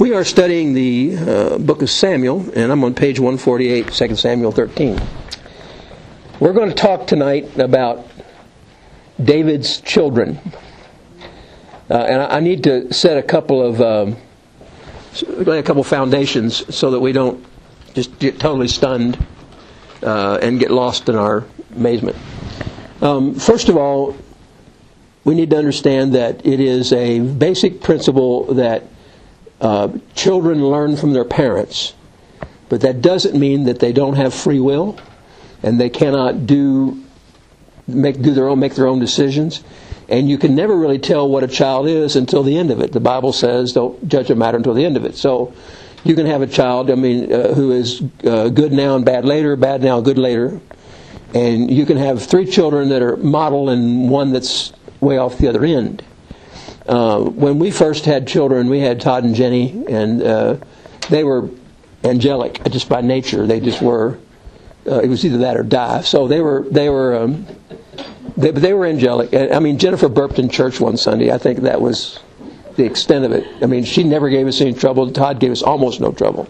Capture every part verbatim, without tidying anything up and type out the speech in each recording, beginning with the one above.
We are studying the uh, book of Samuel, and I'm on page one forty-eight, Second Samuel thirteen. We're going to talk tonight about David's children. Uh, and I, I need to set a couple of um, a couple foundations so that we don't just get totally stunned uh, and get lost in our amazement. Um, first of all, we need to understand that it is a basic principle that uh, children learn from their parents, but that doesn't mean that they don't have free will and they cannot do make do their own make their own decisions. And you can never really tell what a child is until the end of it. The Bible says, don't judge a matter until the end of it. So you can have a child, I mean, uh, who is uh, good now and bad later, bad now, good later. And you can have three children that are model and one that's way off the other end. Uh, when we first had children, we had Todd and Jenny, and uh, they were angelic just by nature. They just were. Uh, it was either that or die. So they were. They were. Um, They, they were angelic. I mean, Jennifer burped in church one Sunday. I think that was the extent of it. I mean, she never gave us any trouble. Todd gave us almost no trouble.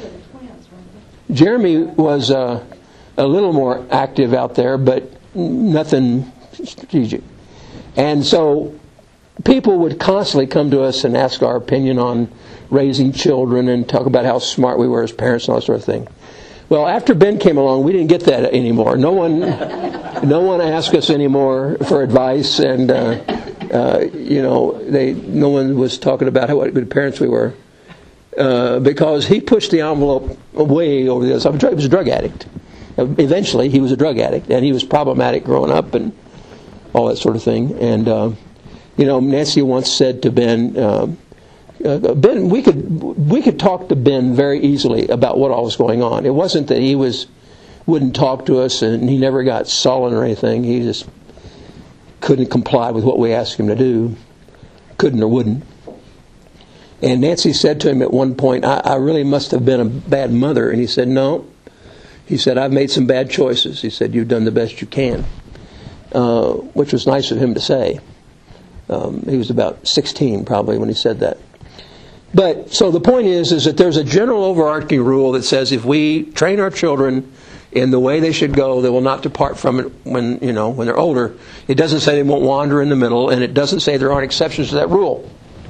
Jeremy was uh, a little more active out there, but nothing strategic. And so people would constantly come to us and ask our opinion on raising children and talk about how smart we were as parents and all that sort of thing. Well, after Ben came along, we didn't get that anymore. No one, no one asked us anymore for advice, and uh, uh, you know, they, no one was talking about how what good parents we were, uh, because he pushed the envelope way over the other side. He was a drug addict. Eventually, he was a drug addict, and he was problematic growing up and all that sort of thing. And uh, you know, Nancy once said to Ben. Uh, Uh, Ben, we could we could talk to Ben very easily about what all was going on. It wasn't that he was wouldn't talk to us and he never got sullen or anything. He just couldn't comply with what we asked him to do, couldn't or wouldn't. And Nancy said to him at one point, I, "I really must have been a bad mother." And he said, "No." He said, "I've made some bad choices." He said, "You've done the best you can," uh, which was nice of him to say. Um, he was about sixteen probably when he said that. But, so the point is, is that there's a general overarching rule that says if we train our children in the way they should go, they will not depart from it when, you know, when they're older. It doesn't say they won't wander in the middle, and it doesn't say there aren't exceptions to that rule.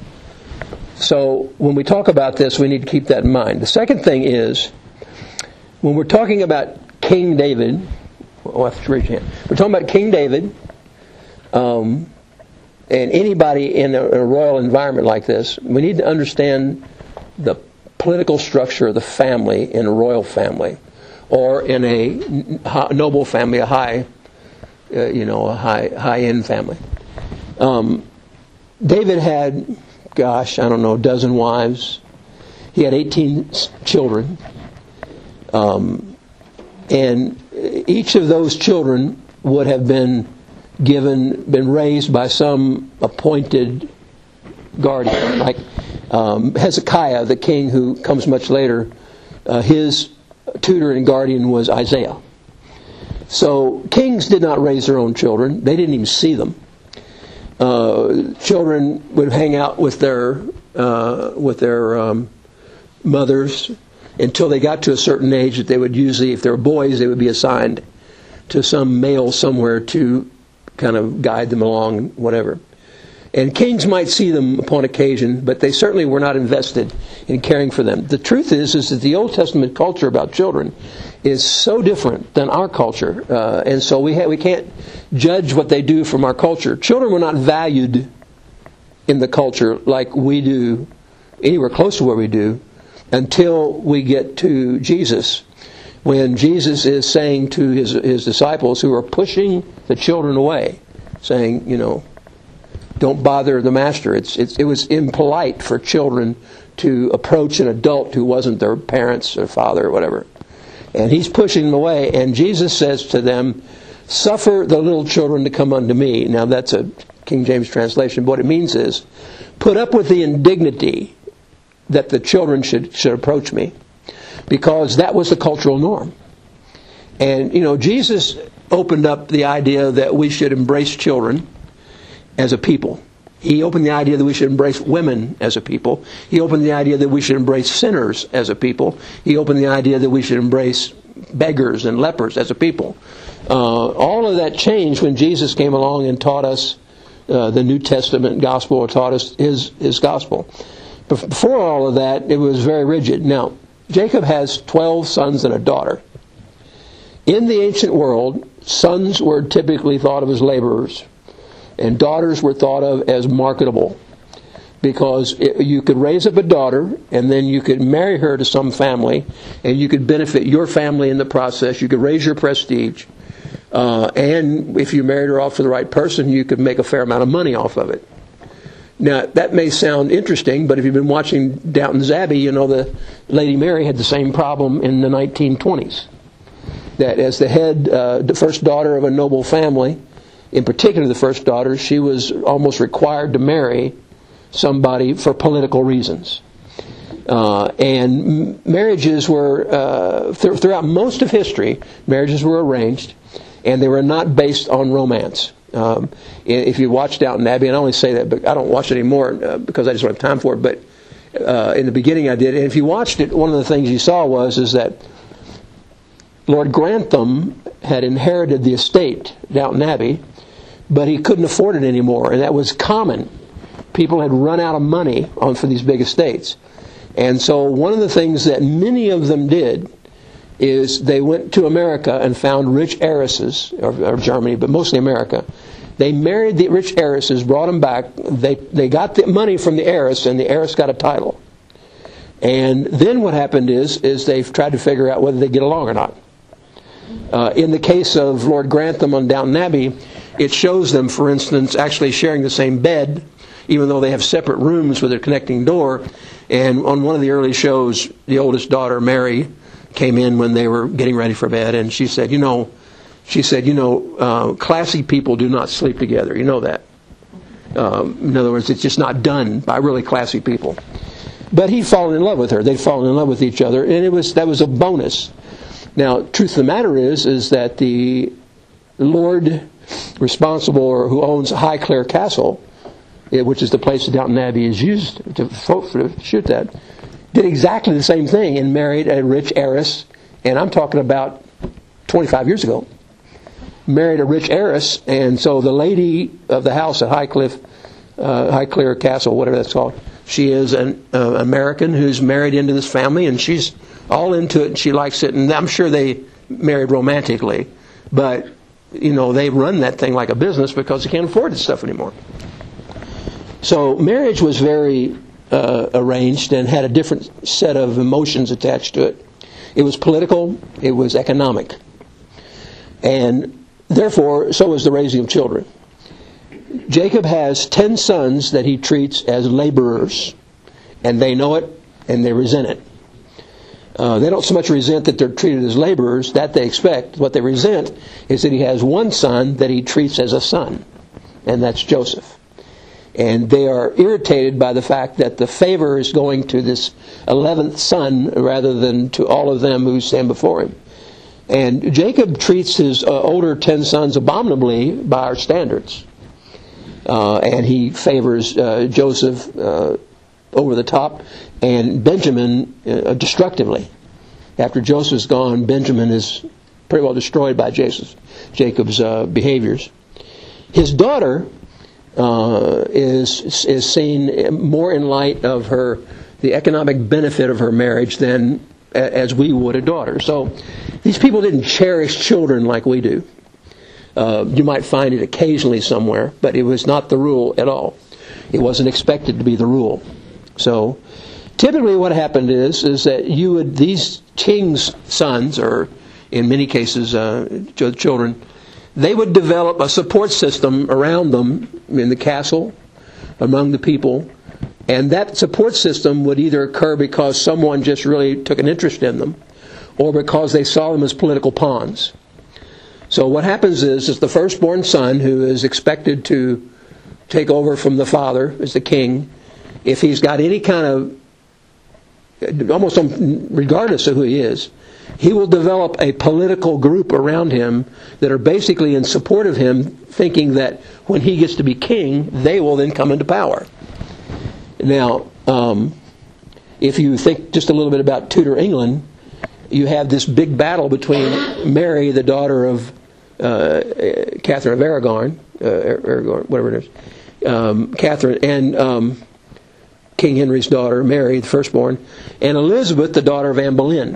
So, when we talk about this, we need to keep that in mind. The second thing is, when we're talking about King David, oh, I have to raise your hand. We're talking about King David, um... and anybody in a, a royal environment like this, we need to understand the political structure of the family in a royal family, or in a noble family, a high, uh, you know, a high high-end family. Um, David had, gosh, I don't know, a dozen wives. He had eighteen children, um, and each of those children would have been given, been raised by some appointed guardian, like um, Hezekiah, the king who comes much later. Uh, his tutor and guardian was Isaiah. So kings did not raise their own children; they didn't even see them. Uh, children would hang out with their uh, with their um, mothers until they got to a certain age. That they would usually, if they were boys, they would be assigned to some male somewhere to kind of guide them along, whatever. And kings might see them upon occasion, but they certainly were not invested in caring for them. The truth is, is that the Old Testament culture about children is so different than our culture, uh, and so we ha- we can't judge what they do from our culture. Children were not valued in the culture like we do, anywhere close to where we do, until we get to Jesus. When Jesus is saying to his his disciples who are pushing the children away, saying, you know, don't bother the master. It's, it's it was impolite for children to approach an adult who wasn't their parents or father or whatever. And he's pushing them away, and Jesus says to them, "Suffer the little children to come unto me." Now that's a King James translation, but what it means is, put up with the indignity that the children should should approach me. Because that was the cultural norm. And, you know, Jesus opened up the idea that we should embrace children as a people. He opened the idea that we should embrace women as a people. He opened the idea that we should embrace sinners as a people. He opened the idea that we should embrace beggars and lepers as a people. Uh, all of that changed when Jesus came along and taught us uh, the New Testament gospel, or taught us his, his gospel. Before all of that, it was very rigid. Now, Jacob has twelve sons and a daughter. In the ancient world, sons were typically thought of as laborers, and daughters were thought of as marketable, because it, you could raise up a daughter, and then you could marry her to some family, and you could benefit your family in the process. You could raise your prestige, uh, and if you married her off to the right person, you could make a fair amount of money off of it. Now, that may sound interesting, but if you've been watching Downton's Abbey, you know the Lady Mary had the same problem in the nineteen twenties. That as the head, uh, the first daughter of a noble family, in particular the first daughter, she was almost required to marry somebody for political reasons. Uh, and marriages were, uh, th- throughout most of history, marriages were arranged, and they were not based on romance. Um, if you watch Downton Abbey, and I only say that, but I don't watch it anymore uh, because I just don't have time for it, but uh, in the beginning I did. And if you watched it, one of the things you saw was is that Lord Grantham had inherited the estate, Downton Abbey, but he couldn't afford it anymore, and that was common. People had run out of money on for these big estates. And so one of the things that many of them did is they went to America and found rich heiresses, or, or Germany, but mostly America. They married the rich heiresses, brought them back. They they got the money from the heiress, and the heiress got a title. And then what happened is is they've tried to figure out whether they get along or not. Uh, in the case of Lord Grantham on Downton Abbey, it shows them, for instance, actually sharing the same bed, even though they have separate rooms with a connecting door. And on one of the early shows, the oldest daughter, Mary, came in when they were getting ready for bed, and she said, you know, she said, you know, uh, classy people do not sleep together. You know that. Um, in other words, it's just not done by really classy people. But he'd fallen in love with her. They'd fallen in love with each other, and it was that was a bonus. Now, truth of the matter is, is that the Lord responsible, or who owns Highclere Castle, which is the place that Downton Abbey is used to, to shoot that, did exactly the same thing and married a rich heiress, and I'm talking about twenty-five years ago. Married a rich heiress, and so the lady of the house at Highcliffe, uh, Highclere Castle, whatever that's called, she is an uh, American who's married into this family, and she's all into it, and she likes it, and I'm sure they married romantically, but you know they run that thing like a business because they can't afford this stuff anymore. So marriage was very uh, arranged and had a different set of emotions attached to it. It was political, it was economic, and therefore so was the raising of children. Jacob has ten sons that he treats as laborers, and they know it and they resent it. Uh, they don't so much resent that they're treated as laborers, that they expect. What they resent is that he has one son that he treats as a son, and that's Joseph. And they are irritated by the fact that the favor is going to this eleventh son rather than to all of them who stand before him. And Jacob treats his uh, older ten sons abominably by our standards. Uh, and he favors uh, Joseph uh, over the top, and Benjamin uh, destructively. After Joseph's gone, Benjamin is pretty well destroyed by Jacob's, Jacob's uh, behaviors. His daughter uh, is is seen more in light of her the economic benefit of her marriage than as we would a daughter. So these people didn't cherish children like we do. Uh, you might find it occasionally somewhere, but it was not the rule at all. It wasn't expected to be the rule. So typically what happened is is that you would these king's sons, or in many cases uh, children, they would develop a support system around them in the castle, among the people, and that support system would either occur because someone just really took an interest in them, or because they saw them as political pawns. So what happens is, is the firstborn son, who is expected to take over from the father as the king, if he's got any kind of almost regardless of who he is, he will develop a political group around him that are basically in support of him, thinking that when he gets to be king, they will then come into power. Now, um, if you think just a little bit about Tudor England, you have this big battle between Mary, the daughter of uh, Catherine of Aragon, uh, Aragon, whatever it is, um, Catherine, and um, King Henry's daughter, Mary, the firstborn, and Elizabeth, the daughter of Anne Boleyn.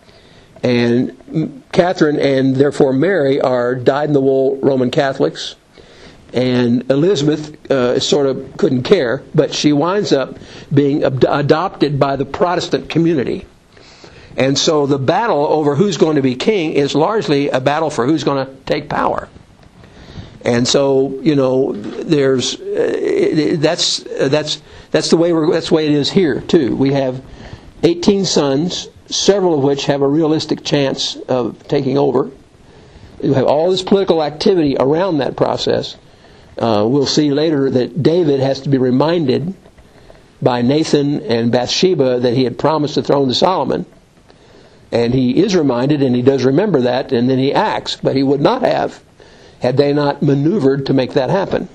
And Catherine and therefore Mary are dyed-in-the-wool Roman Catholics, and Elizabeth uh, sort of couldn't care, but she winds up being ad- adopted by the Protestant community. And so the battle over who's going to be king is largely a battle for who's going to take power. And so, you know, there's uh, that's uh, that's that's the way we're, that's the way it is here too. We have eighteen sons, several of which have a realistic chance of taking over. You have all this political activity around that process. Uh, we'll see later that David has to be reminded by Nathan and Bathsheba that he had promised the throne to Solomon. And he is reminded, and he does remember that, and then he acts. But he would not have had they not maneuvered to make that happen.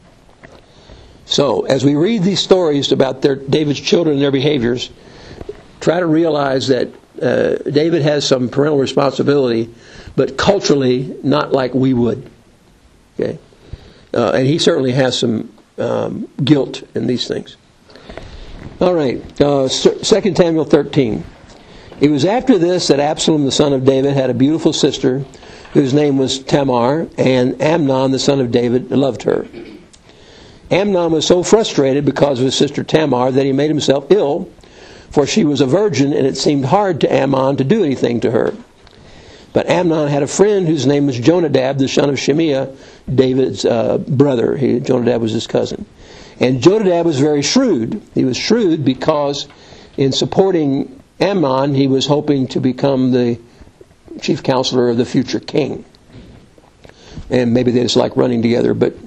So, as we read these stories about their, David's children and their behaviors, try to realize that uh, David has some parental responsibility, but culturally not like we would. Okay, uh, and he certainly has some um, guilt in these things. All right, uh, Second Samuel thirteen. It was after this that Absalom, the son of David, had a beautiful sister whose name was Tamar, and Amnon, the son of David, loved her. Amnon was so frustrated because of his sister Tamar that he made himself ill, for she was a virgin, and it seemed hard to Amnon to do anything to her. But Amnon had a friend whose name was Jonadab, the son of Shemiah, David's uh, brother. He, Jonadab was his cousin. And Jonadab was very shrewd. He was shrewd because in supporting Amnon, he was hoping to become the chief counselor of the future king. And maybe they just like running together, but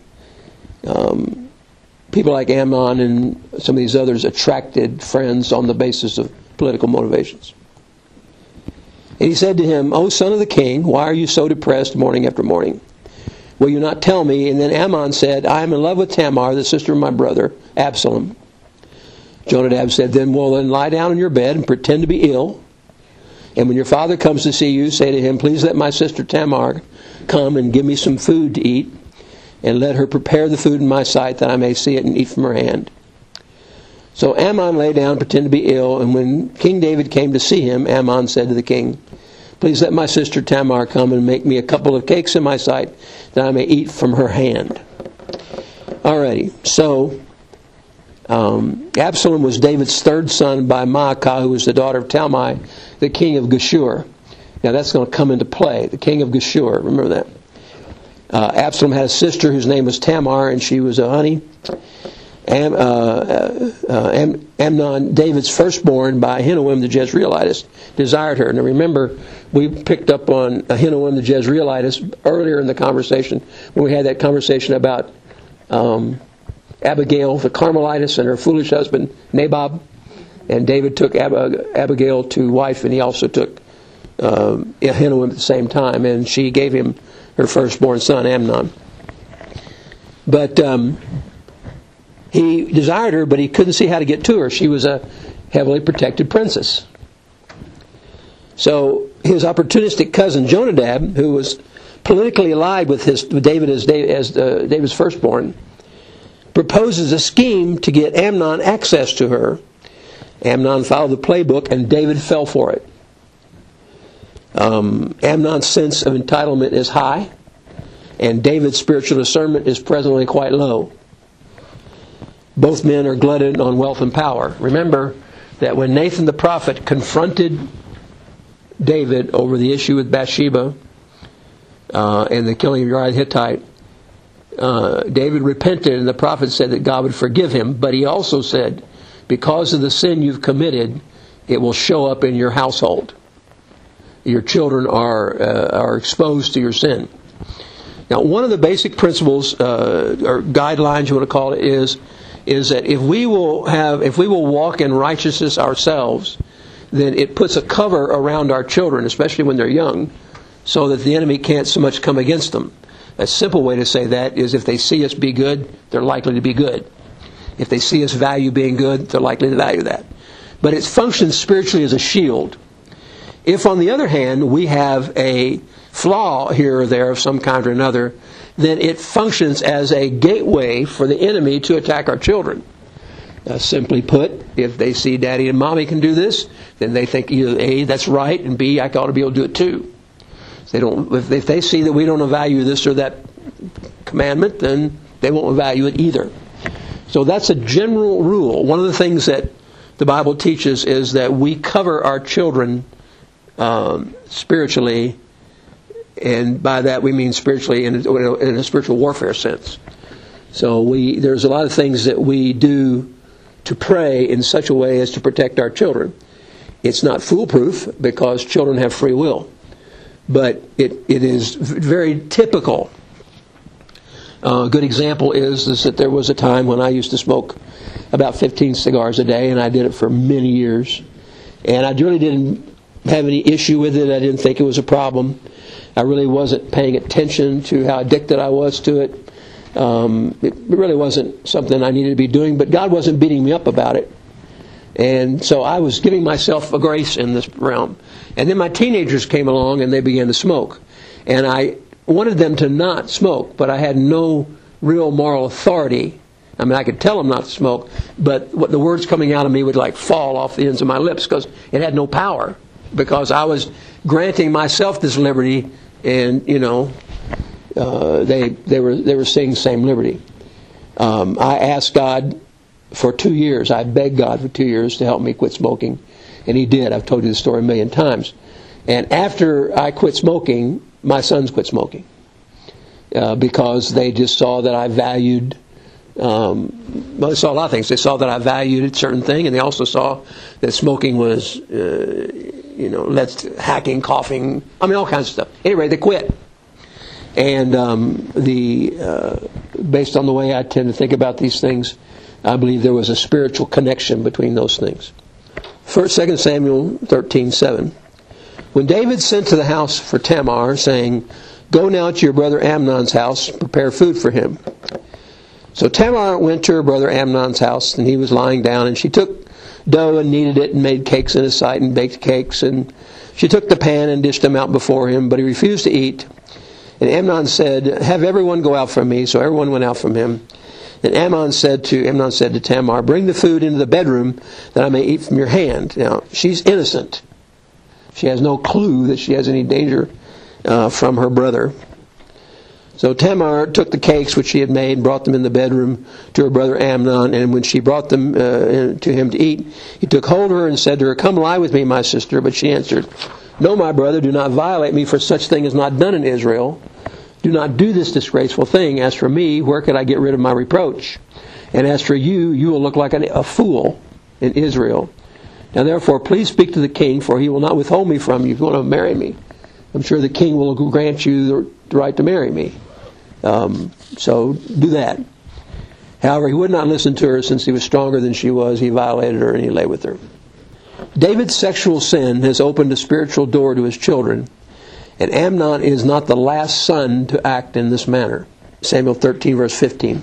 um, people like Amnon and some of these others attracted friends on the basis of political motivations. And he said to him, "O son of the king, why are you so depressed morning after morning? Will you not tell me?" And then Amnon said, "I am in love with Tamar, the sister of my brother, Absalom." Jonadab said, "Then, well, then lie down in your bed and pretend to be ill. And when your father comes to see you, say to him, 'Please let my sister Tamar come and give me some food to eat, and let her prepare the food in my sight that I may see it and eat from her hand.'" So Ammon lay down, pretended to be ill, and when King David came to see him, Ammon said to the king, "Please let my sister Tamar come and make me a couple of cakes in my sight that I may eat from her hand." Alrighty, so Um, Absalom was David's third son by Maacah, who was the daughter of Talmai, the king of Geshur. Now that's going to come into play, the king of Geshur, remember that. Uh, Absalom had a sister whose name was Tamar, and she was a honey. Am, uh, uh, uh, Am, Amnon, David's firstborn by Ahinoam the Jezreelitess, desired her. Now remember, we picked up on Ahinoam the Jezreelitess earlier in the conversation, when we had that conversation about Um, Abigail, the Carmelitess, and her foolish husband, Nabob. And David took Ab- Abigail to wife, and he also took um, Ahinoam at the same time. And she gave him her firstborn son, Amnon. But um, he desired her, but he couldn't see how to get to her. She was a heavily protected princess. So his opportunistic cousin, Jonadab, who was politically allied with his with David as, as uh, David's firstborn, proposes a scheme to get Amnon access to her. Amnon followed the playbook, and David fell for it. Um, Amnon's sense of entitlement is high, and David's spiritual discernment is presently quite low. Both men are glutted on wealth and power. Remember that when Nathan the prophet confronted David over the issue with Bathsheba uh, and the killing of Uriah the Hittite, Uh, David repented, and the prophet said that God would forgive him. But he also said, because of the sin you've committed, it will show up in your household. Your children are uh, are exposed to your sin. Now, one of the basic principles uh, or guidelines, you want to call it, is is that if we will have if we will walk in righteousness ourselves, then it puts a cover around our children, especially when they're young, so that the enemy can't so much come against them. A simple way to say that is if they see us be good, they're likely to be good. If they see us value being good, they're likely to value that. But it functions spiritually as a shield. If, on the other hand, we have a flaw here or there of some kind or another, then it functions as a gateway for the enemy to attack our children. Uh, simply put, if they see Daddy and Mommy can do this, then they think either A, that's right, and B, I ought to be able to do it too. If they don't, if they, if they see that we don't value this or that commandment, then they won't value it either. So that's a general rule. One of the things that the Bible teaches is that we cover our children um, spiritually, and by that we mean spiritually in a, in a spiritual warfare sense. So we there's a lot of things that we do to pray in such a way as to protect our children. It's not foolproof because children have free will, but it, it is very typical. Uh, a good example is, is that there was a time when I used to smoke about fifteen cigars a day, and I did it for many years. And I really didn't have any issue with it. I didn't think it was a problem. I really wasn't paying attention to how addicted I was to it. Um, it really wasn't something I needed to be doing, but God wasn't beating me up about it. And so I was giving myself a grace in this realm. And then my teenagers came along and they began to smoke. And I wanted them to not smoke, but I had no real moral authority. I mean, I could tell them not to smoke, but what the words coming out of me would like fall off the ends of my lips because it had no power. Because I was granting myself this liberty, and you know, uh, they they were they were seeing the same liberty. Um, I asked God for two years. I begged God for two years to help me quit smoking, and He did. I've told you the story a million times. And after I quit smoking, my sons quit smoking uh, because they just saw that I valued. Um, well, they saw a lot of things. They saw that I valued a certain thing, and they also saw that smoking was, uh, you know, let's hacking, coughing. I mean, all kinds of stuff. Anyway, they quit. And um, the uh, based on the way I tend to think about these things, I believe there was a spiritual connection between those things. First, Second Samuel thirteen seven. When David sent to the house for Tamar, saying, "Go now to your brother Amnon's house, prepare food for him." So Tamar went to her brother Amnon's house, and he was lying down, and she took dough and kneaded it and made cakes in his sight and baked cakes, and she took the pan and dished them out before him, but he refused to eat. And Amnon said, "Have everyone go out from me." So everyone went out from him. And Amnon said to Amnon said to Tamar, "Bring the food into the bedroom that I may eat from your hand." Now, she's innocent. She has no clue that she has any danger uh, from her brother. So Tamar took the cakes which she had made and brought them in the bedroom to her brother Amnon. And when she brought them uh, to him to eat, he took hold of her and said to her, "Come lie with me, my sister." But she answered, "No, my brother, do not violate me, for such thing is not done in Israel. Do not do this disgraceful thing. As for me, where could I get rid of my reproach? And as for you, you will look like a fool in Israel. Now therefore, please speak to the king, for he will not withhold me from you if you want to marry me. I'm sure the king will grant you the right to marry me." Um, so do that. However, he would not listen to her since he was stronger than she was. He violated her and he lay with her. David's sexual sin has opened a spiritual door to his children, and Amnon is not the last son to act in this manner. Samuel thirteen, verse fifteen.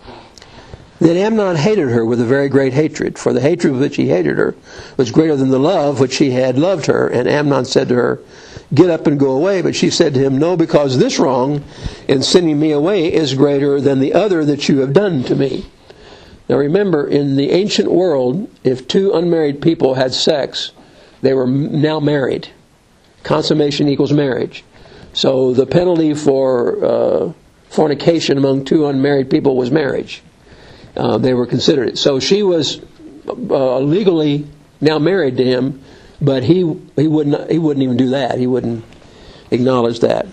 Then Amnon hated her with a very great hatred, for the hatred with which he hated her was greater than the love which he had loved her. And Amnon said to her, "Get up and go away." But she said to him, "No, because this wrong in sending me away is greater than the other that you have done to me." Now remember, in the ancient world, if two unmarried people had sex, they were now married. Consummation equals marriage. So the penalty for uh, fornication among two unmarried people was marriage. Uh, they were considered it. So she was uh, legally now married to him, but he he wouldn't he wouldn't even do that. He wouldn't acknowledge that.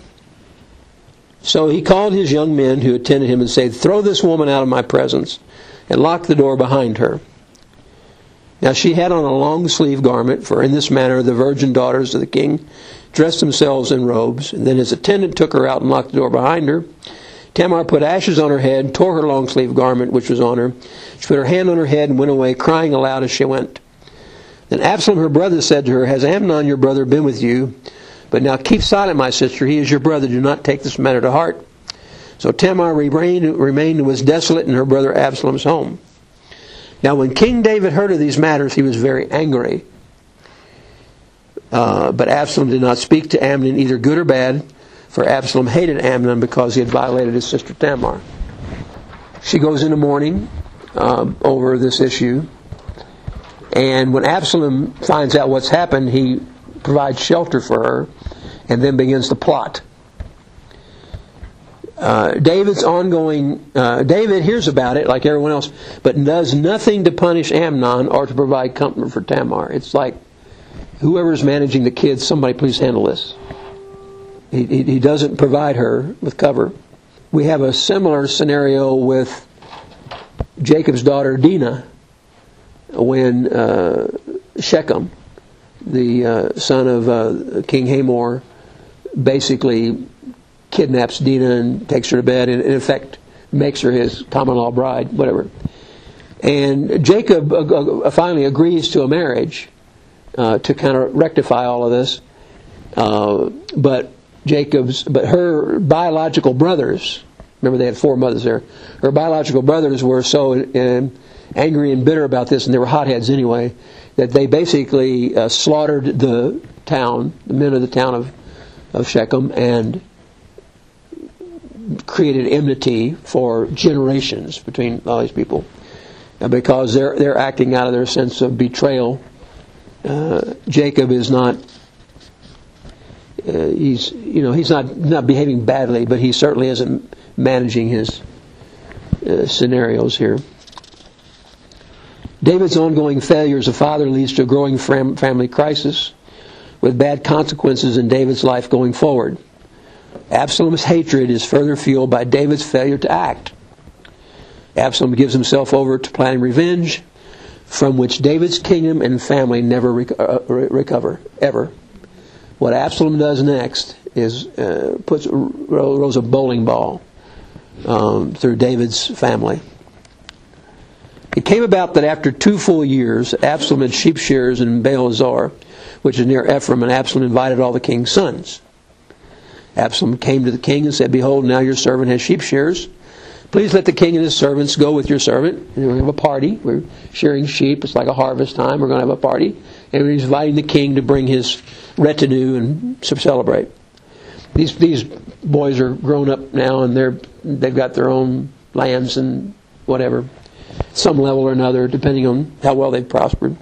So he called his young men who attended him and said, "Throw this woman out of my presence, and lock the door behind her." Now she had on a long sleeve garment, for in this manner the virgin daughters of the king dressed themselves in robes. And then his attendant took her out and locked the door behind her. Tamar put ashes on her head, tore her long-sleeved garment which was on her. She put her hand on her head and went away, crying aloud as she went. Then Absalom, her brother, said to her, "Has Amnon your brother been with you? But now keep silent, my sister. He is your brother. Do not take this matter to heart." So Tamar remained, remained and was desolate in her brother Absalom's home. Now when King David heard of these matters, he was very angry. Uh, but Absalom did not speak to Amnon either good or bad, for Absalom hated Amnon because he had violated his sister Tamar. She goes into mourning um, over this issue. And when Absalom finds out what's happened, he provides shelter for her and then begins to plot. Uh, David's ongoing, uh, David hears about it like everyone else, but does nothing to punish Amnon or to provide comfort for Tamar. It's like, whoever's managing the kids, somebody please handle this. He, he, he doesn't provide her with cover. We have a similar scenario with Jacob's daughter Dinah when uh, Shechem, the uh, son of uh, King Hamor, basically kidnaps Dinah and takes her to bed and in effect makes her his common-law bride, whatever. And Jacob uh, finally agrees to a marriage uh, to kind of rectify all of this. Uh, but Jacob's, but her biological brothers, remember they had four mothers there, her biological brothers were so uh, angry and bitter about this, and they were hotheads anyway, that they basically uh, slaughtered the town, the men of the town of, of Shechem, and created enmity for generations between all these people, uh, because they're they're acting out of their sense of betrayal. Uh, Jacob is not. Uh, he's you know he's not not behaving badly, but he certainly isn't managing his uh, scenarios here. David's ongoing failure as a father leads to a growing fam- family crisis, with bad consequences in David's life going forward. Absalom's hatred is further fueled by David's failure to act. Absalom gives himself over to planning revenge, from which David's kingdom and family never rec- uh, recover, ever. What Absalom does next is uh, puts rolls a bowling ball um, through David's family. It came about that after two full years, Absalom had sheep shearers in Baal-Hazor, which is near Ephraim, and Absalom invited all the king's sons. Absalom came to the king and said, "Behold, now your servant has sheep shearers. Please let the king and his servants go with your servant. And we're going to have a party. We're shearing sheep. It's like a harvest time. We're going to have a party." And he's inviting the king to bring his retinue and to celebrate. These these boys are grown up now, and they're they've got their own lands and whatever, some level or another, depending on how well they've prospered.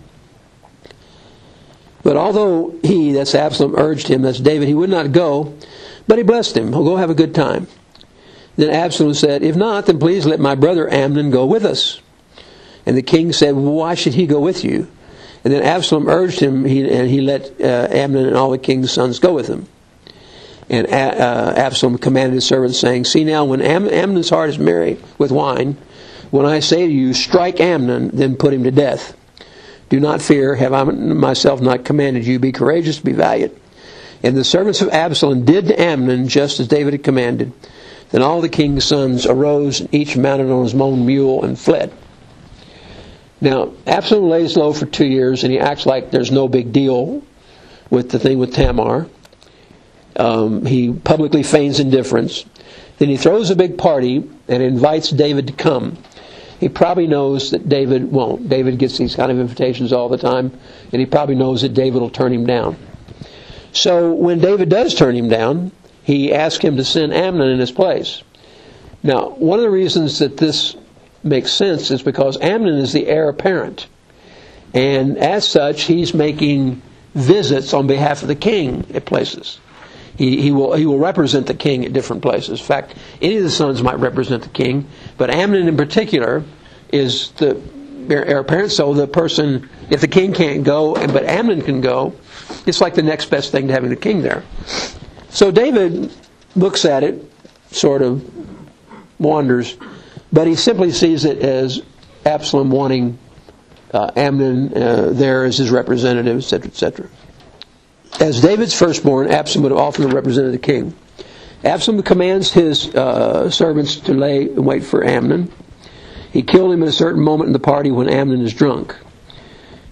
But although he, that's Absalom, urged him, that's David, he would not go, but he blessed him. "He'll go have a good time." Then Absalom said, "If not, then please let my brother Amnon go with us." And the king said, "Well, why should he go with you?" And then Absalom urged him, he, and he let uh, Amnon and all the king's sons go with him. And uh, Absalom commanded his servants, saying, "See now, when Am- Amnon's heart is merry with wine, when I say to you, strike Amnon, then put him to death. Do not fear, have I myself not commanded you? Be courageous, be valiant." And the servants of Absalom did to Amnon just as David had commanded. Then all the king's sons arose, each mounted on his own mule, and fled. Now, Absalom lays low for two years, and he acts like there's no big deal with the thing with Tamar. Um, he publicly feigns indifference. Then he throws a big party and invites David to come. He probably knows that David won't. David gets these kind of invitations all the time, and he probably knows that David will turn him down. So when David does turn him down, he asks him to send Amnon in his place. Now, one of the reasons that this makes sense is because Amnon is the heir apparent. And as such, he's making visits on behalf of the king at places. He, he will he will represent the king at different places. In fact, any of the sons might represent the king, but Amnon in particular is the heir apparent. So the person, if the king can't go, but Amnon can go, it's like the next best thing to having the king there. So David looks at it, sort of wanders, but he simply sees it as Absalom wanting uh, Amnon uh, there as his representative, et cetera, et cetera. As David's firstborn, Absalom would have often represented the king. Absalom commands his uh, servants to lay and wait for Amnon. He killed him at a certain moment in the party when Amnon is drunk.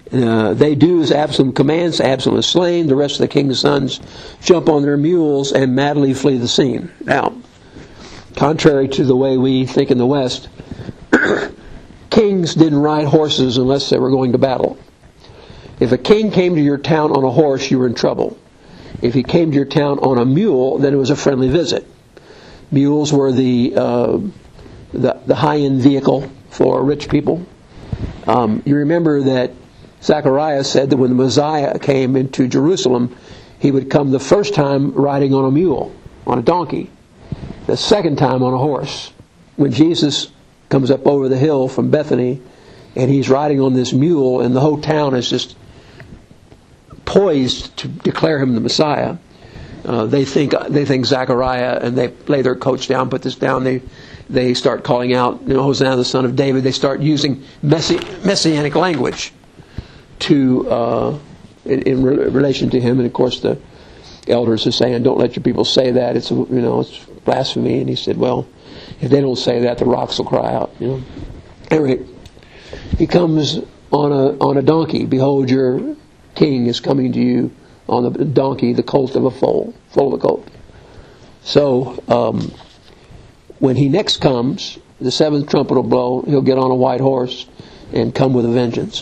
Uh, they do as Absalom commands. Absalom is slain. The rest of the king's sons jump on their mules and madly flee the scene. Now, contrary to the way we think in the West, kings didn't ride horses unless they were going to battle. If a king came to your town on a horse, you were in trouble. If he came to your town on a mule, then it was a friendly visit. Mules were the uh, the, the high-end vehicle for rich people. Um, you remember that Zechariah said that when the Messiah came into Jerusalem, he would come the first time riding on a mule, on a donkey. The second time on a horse. When Jesus comes up over the hill from Bethany, and he's riding on this mule, and the whole town is just poised to declare him the Messiah. Uh, they think they think Zechariah, and they lay their coats down, put this down. They they start calling out, you know, Hosanna, the Son of David. They start using messi- messianic language to uh, in, in re- relation to him. And of course, the elders are saying, "Don't let your people say that. It's you know it's blasphemy." And he said, "Well, if they don't say that, the rocks will cry out." You know. Anyway, he comes on a on a donkey. Behold, your king is coming to you on the donkey, the colt of a foal, foal of a colt. So, um, when he next comes, the seventh trumpet will blow. He'll get on a white horse and come with a vengeance.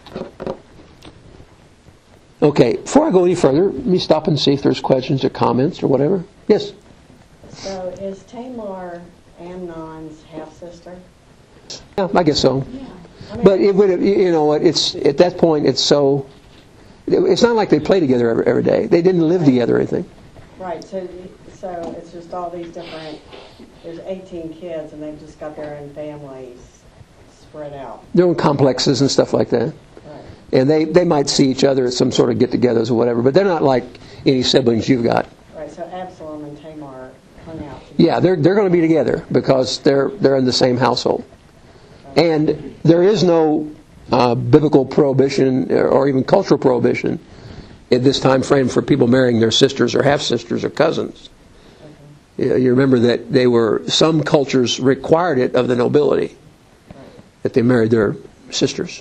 Okay, before I go any further, let me stop and see if there's questions or comments or whatever. Yes? So, is Tamar Amnon's half-sister? Yeah, I guess so. Yeah. I mean, But it would, you know, it's at that point, it's so. It's not like they play together every, every day. They didn't live together or anything. right, so so it's just all these different, there's eighteen kids and they've just got their own families spread out. Their own complexes and stuff like that. Right. And they, they might see each other at some sort of get-togethers or whatever, but they're not like any siblings you've got. Right, so Absalom and Tamar hung out together. Yeah, they're they're going to be together because they're they're in the same household. And there is no uh, biblical prohibition or even cultural prohibition at this time frame for people marrying their sisters or half-sisters or cousins. Okay. You, you remember that they were, some cultures required it of the nobility, right, that they married their sisters.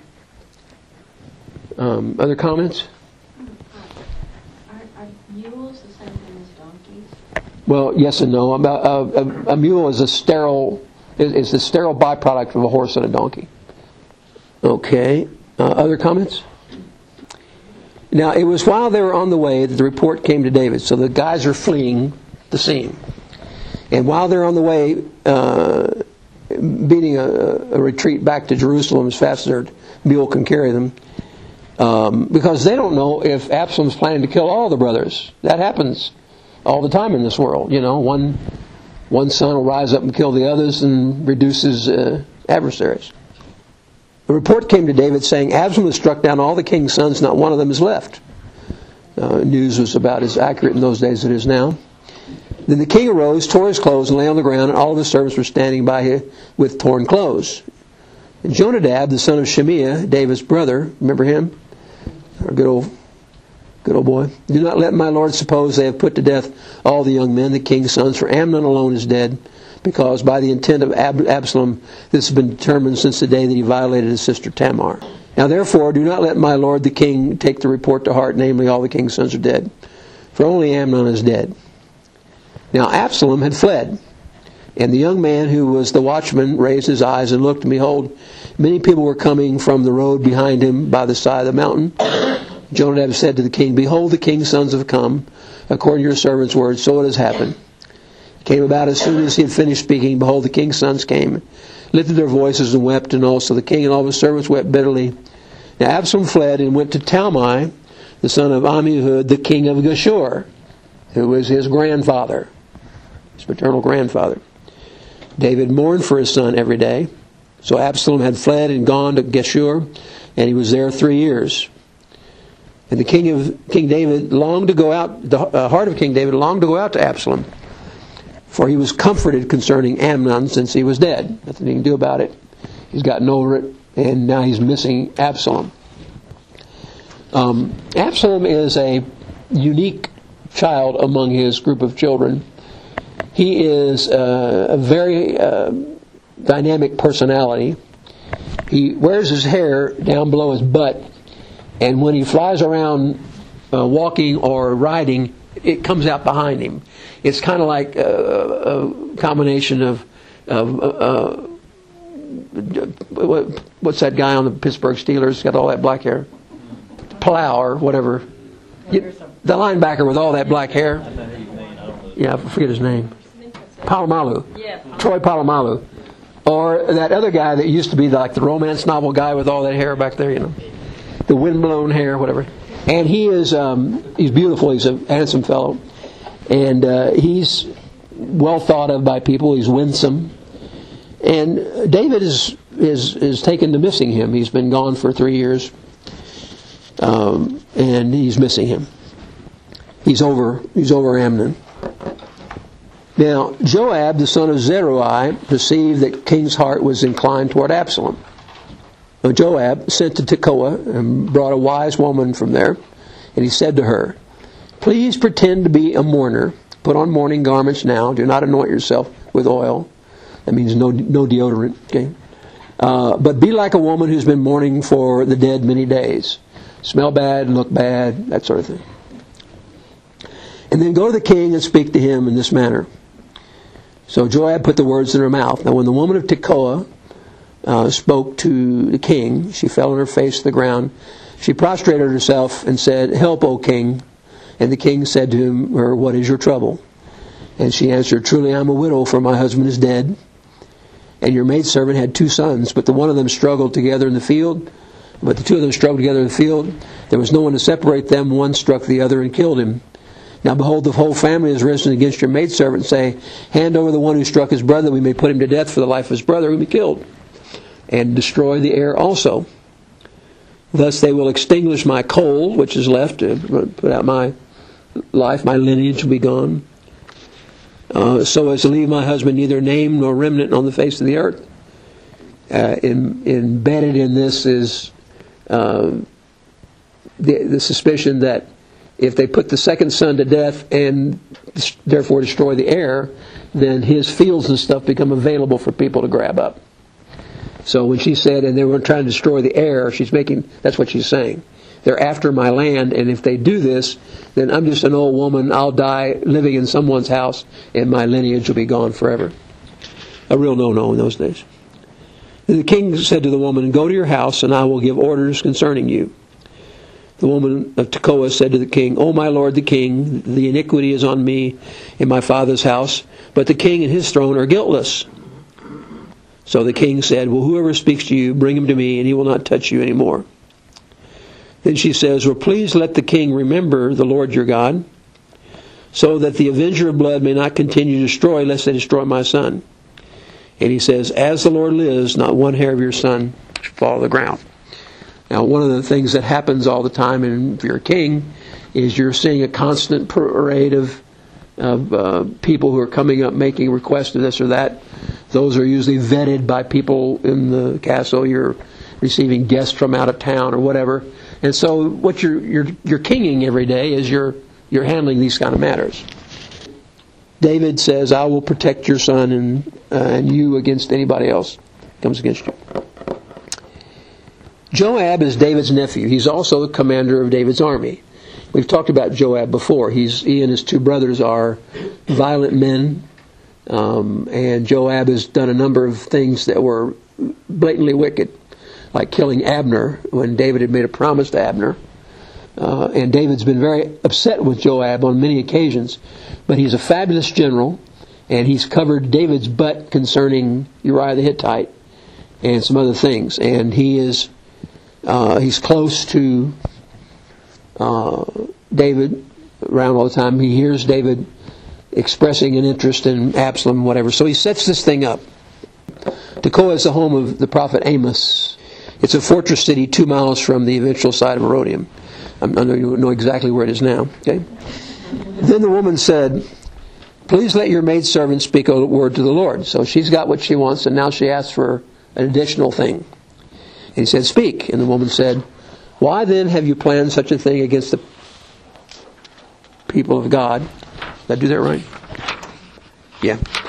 Um, other comments? Are, are mules the same thing as donkeys? Well, yes and no. A, a, a mule is a sterile, is the sterile byproduct of a horse and a donkey. Okay. Uh, other comments? Now, it was while they were on the way that the report came to David. So the guys are fleeing the scene. And while they're on the way, uh, beating a, a retreat back to Jerusalem as fast as their mule can carry them, um, because they don't know if Absalom's planning to kill all the brothers. That happens all the time in this world. You know, one one son will rise up and kill the others and reduce his uh, adversaries. The report came to David saying, Absalom has struck down all the king's sons, not one of them is left. Uh, news was about as accurate in those days as it is now. Then the king arose, tore his clothes, and lay on the ground, and all of his servants were standing by him with torn clothes. And Jonadab, the son of Shemiah, David's brother, remember him? Our good old, good old boy. Do not let my lord suppose they have put to death all the young men, the king's sons, for Amnon alone is dead, because by the intent of Ab- Absalom this has been determined since the day that he violated his sister Tamar. Now therefore do not let my lord the king take the report to heart, namely all the king's sons are dead, for only Amnon is dead. Now Absalom had fled, and the young man who was the watchman raised his eyes and looked, and behold, many people were coming from the road behind him by the side of the mountain. Jonadab said to the king, Behold, the king's sons have come, according to your servant's words, so it has happened. It came about as soon as he had finished speaking, behold, the king's sons came, lifted their voices and wept, and also the king and all his servants wept bitterly. Now Absalom fled and went to Talmai, the son of Ammihud, the king of Geshur, who was his grandfather, his paternal grandfather. David mourned for his son every day. So Absalom had fled and gone to Geshur, and he was there three years. And the king of King David longed to go out, the uh, heart of King David longed to go out to Absalom, for he was comforted concerning Amnon since he was dead. Nothing he can do about it. He's gotten over it, and now he's missing Absalom. Um, Absalom is a unique child among his group of children. He is uh, a very uh, dynamic personality. He wears his hair down below his butt, and when he flies around uh, walking or riding, it comes out behind him. It's kind of like a, a combination of, of uh, what, what's that guy on the Pittsburgh Steelers got all that black hair? Plow or whatever. You, the linebacker with all that black hair. Yeah, I forget his name. Palomalu. Troy Polamalu. Or that other guy that used to be like the romance novel guy with all that hair back there, you know. The windblown hair, whatever. And he is, um, he's beautiful. He's a handsome fellow. And uh, he's well thought of by people. He's winsome. And David is, is, is taken to missing him. He's been gone for three years. Um, and he's missing him. He's over, he's over Amnon. Now, Joab, the son of Zeruiah, perceived that the king's heart was inclined toward Absalom. Now, Joab sent to Tekoa and brought a wise woman from there. And he said to her, "Please pretend to be a mourner. Put on mourning garments now. Do not anoint yourself with oil." That means no no deodorant. Okay, uh, but be like a woman who's been mourning for the dead many days. Smell bad, look bad, that sort of thing. And then go to the king and speak to him in this manner. So Joab put the words in her mouth. Now when the woman of Tekoa uh, spoke to the king, she fell on her face to the ground. She prostrated herself and said, "Help, O king." And the king said to him, her, "What is your trouble?" And she answered, "Truly I am a widow, for my husband is dead. And your maidservant had two sons, but the one of them struggled together in the field. But the two of them struggled together in the field. There was no one to separate them. One struck the other and killed him. Now behold, the whole family has risen against your maidservant, and say, hand over the one who struck his brother, that we may put him to death for the life of his brother, whom he killed, and destroy the heir also. Thus they will extinguish my coal, which is left, to put out my life, my lineage will be gone, uh, so as to leave my husband neither name nor remnant on the face of the earth." Uh, in, embedded in this is uh, the, the suspicion that if they put the second son to death and therefore destroy the heir, then his fields and stuff become available for people to grab up. So when she said, and they were trying to destroy the heir, she's making, that's what she's saying. They're after my land, and if they do this, then I'm just an old woman. I'll die living in someone's house, and my lineage will be gone forever. A real no-no in those days. The king said to the woman, "Go to your house, and I will give orders concerning you." The woman of Tekoa said to the king, "O my lord the king, the iniquity is on me in my father's house, but the king and his throne are guiltless." So the king said, "Well, whoever speaks to you, bring him to me, and he will not touch you anymore." Then she says, "Well, please let the king remember the Lord your God, so that the avenger of blood may not continue to destroy, lest they destroy my son." And he says, "As the Lord lives, not one hair of your son shall fall to the ground." Now, one of the things that happens all the time, and if you're a king, is you're seeing a constant parade of, of uh, people who are coming up making requests of this or that. Those are usually vetted by people in the castle. You're receiving guests from out of town or whatever. And so what you're you're you're kinging every day is you're you're handling these kind of matters. David says, "I will protect your son and uh, and you against anybody else that comes against you." Joab is David's nephew. He's also the commander of David's army. We've talked about Joab before. He's he and his two brothers are violent men, um, and Joab has done a number of things that were blatantly wicked, like killing Abner when David had made a promise to Abner. Uh, and David's been very upset with Joab on many occasions. But he's a fabulous general, and he's covered David's butt concerning Uriah the Hittite and some other things. And he is uh, he's close to uh, David around all the time. He hears David expressing an interest in Absalom, whatever. So he sets this thing up. Tekoa is the home of the prophet Amos. It's a fortress city two miles from the eventual site of Herodium. I know you know exactly where it is now. Okay. Then the woman said, "Please let your maidservant speak a word to the Lord." So she's got what she wants, and now she asks for an additional thing. And he said, "Speak." And the woman said, "Why then have you planned such a thing against the people of God?" Did I do that right? Yeah.